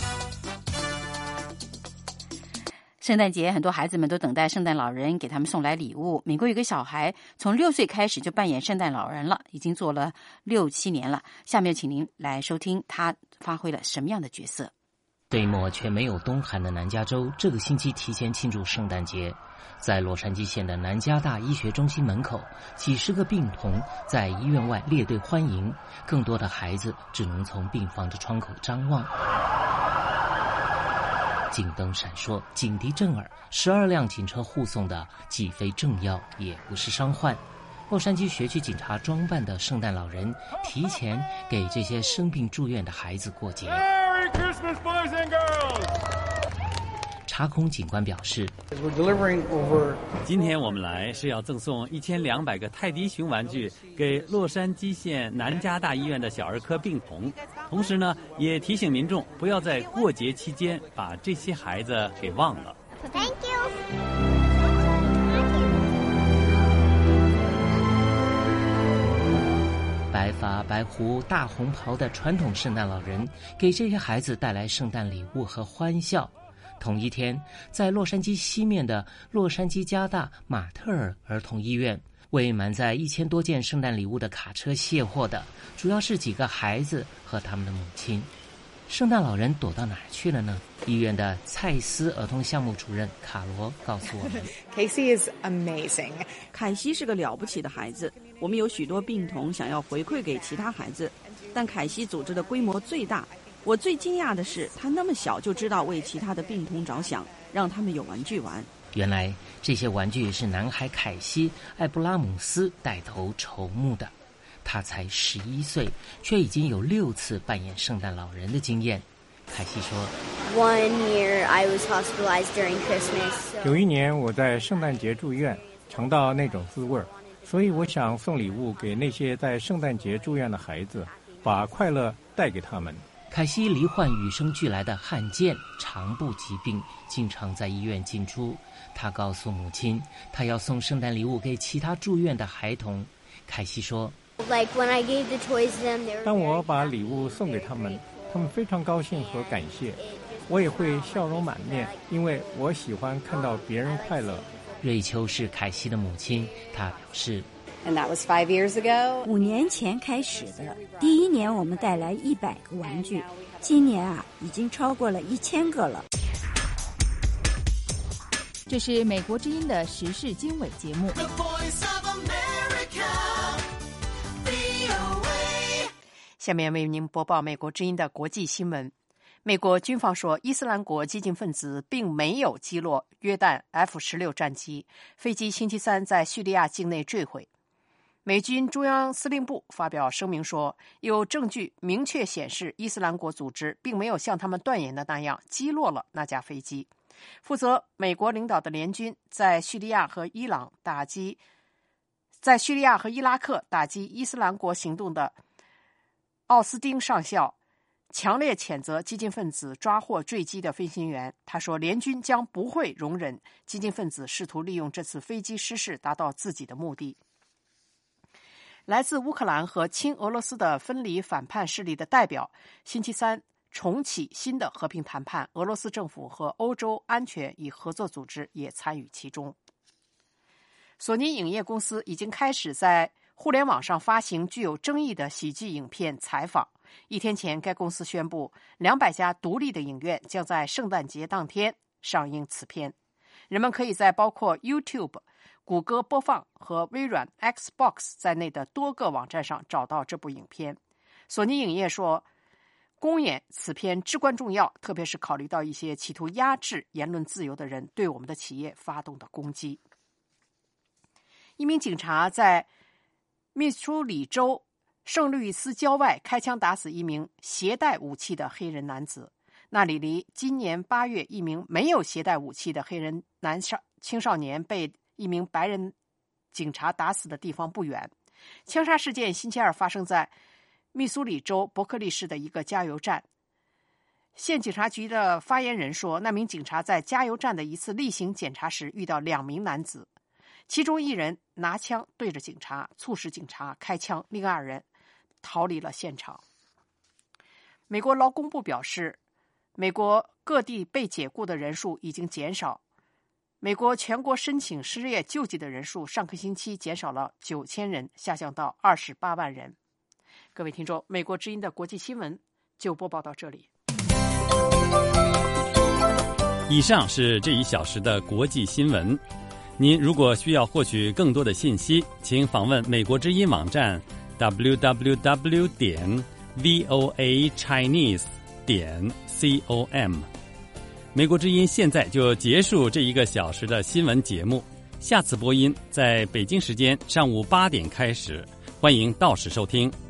Speaker 2: 圣诞节，很多孩子们都等待圣诞老人给他们送来礼物。美国有个小孩从6岁开始就扮演圣诞老人了，已经做了6-7年了。下面请您来收听他发挥了什么样的角色。
Speaker 24: 对末却没有冬寒的南加州，这个星期提前庆祝圣诞节。在洛杉矶县的南加大医学中心门口，几十个病童在医院外列队欢迎，更多的孩子只能从病房的窗口张望。 警灯闪烁，警笛震耳，12辆警车护送的既非政要，也不是伤患。洛杉矶学区警察装扮的圣诞老人提前给这些生病住院的孩子过节。
Speaker 10: Merry Christmas, boys and girls!
Speaker 24: 查孔警官表示，
Speaker 12: 今天我们来是要赠送1200个泰迪熊玩具给洛杉矶县南加大医院的小儿科病童，同时呢，也提醒民众不要在过节期间把这些孩子给忘了。
Speaker 10: Thank you.
Speaker 24: 白发白胡大红袍的传统圣诞老人给这些孩子带来圣诞礼物和欢笑。同一天，在洛杉矶西面的洛杉矶加大马特尔儿童医院，为满载1000多件圣诞礼物的卡车卸货的主要是几个孩子和他们的母亲。圣诞老人躲到哪儿去了呢？医院的蔡斯儿童项目主任卡罗告诉我们
Speaker 14: Casey is amazing.
Speaker 15: 凯西是个了不起的孩子，我们有许多病童想要回馈给其他孩子，但凯西组织的规模最大。我最惊讶的是，他那么小就知道为其他的病童着想，让他们有玩具玩。
Speaker 24: 原来这些玩具是男孩凯西·艾布拉姆斯带头筹募的。他才11岁，却已经有6次扮演圣诞老人的经验。凯西说
Speaker 25: ：“One year I was hospitalized during Christmas.
Speaker 26: 有一年我在圣诞节住院，尝到那种滋味，所以我想送礼物给那些在圣诞节住院的孩子，把快乐带给他们。”
Speaker 24: 凯西罹患与生俱来的罕见肠部疾病，经常在医院进出。他告诉母亲，他要送圣诞礼物给其他住院的孩童。凯西说。
Speaker 26: 当我把礼物送给他们，他们非常高兴和感谢，我也会笑容满面，因为我喜欢看到别人快乐。
Speaker 24: 瑞秋是凯西的母亲，她表示
Speaker 25: And that was 5 years ago.
Speaker 27: 5年前开始的，第1年我们带来100个玩具，今年已经超过了1000个了。
Speaker 2: 这是美国之音的时事经纬节目。
Speaker 28: 下面为您播报美国之音的国际新闻。美国军方说，伊斯兰国激进分子并没有击落约旦 F-16 战机，飞机星期3在叙利亚境内坠毁。美军中央司令部发表声明说，有证据明确显示伊斯兰国组织并没有像他们断言的那样击落了那架飞机。负责美国领导的联军在叙利亚和伊拉克打击伊斯兰国行动的奥斯汀上校强烈谴责激进分子抓获坠机的飞行员。他说，联军将不会容忍激进分子试图利用这次飞机失事达到自己的目的。来自乌克兰和亲俄罗斯的分离反叛势力的代表星期3重启新的和平谈判，俄罗斯政府和欧洲安全与合作组织也参与其中。索尼影业公司已经开始在互联网上发行具有争议的喜剧影片采访。1天前，该公司宣布200家独立的影院将在圣诞节当天上映此片。人们可以在包括 YouTube、谷歌播放和微软 Xbox 在内的多个网站上找到这部影片。索尼影业说，公演此片至关重要，特别是考虑到一些企图压制言论自由的人对我们的企业发动的攻击。一名警察在密苏里州圣路易斯郊外开枪打死一名携带武器的黑人男子，那里离今年8月一名没有携带武器的黑人青少年被一名白人警察打死的地方不远。枪杀事件星期2发生在密苏里州伯克利市的一个加油站。县警察局的发言人说，那名警察在加油站的一次例行检查时遇到2名男子，其中一人拿枪对着警察，促使警察开枪，另2人逃离了现场。美国劳工部表示，美国各地被解雇的人数已经减少。美国全国申请失业救济的人数上个星期减少了9000人，下降到28万人。各位听众，美国之音的国际新闻就播报到这里。
Speaker 12: 以上是这1小时的国际新闻。您如果需要获取更多的信息，请访问美国之音网站 www.voachinese.com。 美国之音现在就结束这1个小时的新闻节目，下次播音在北京时间上午8点开始，欢迎到时收听。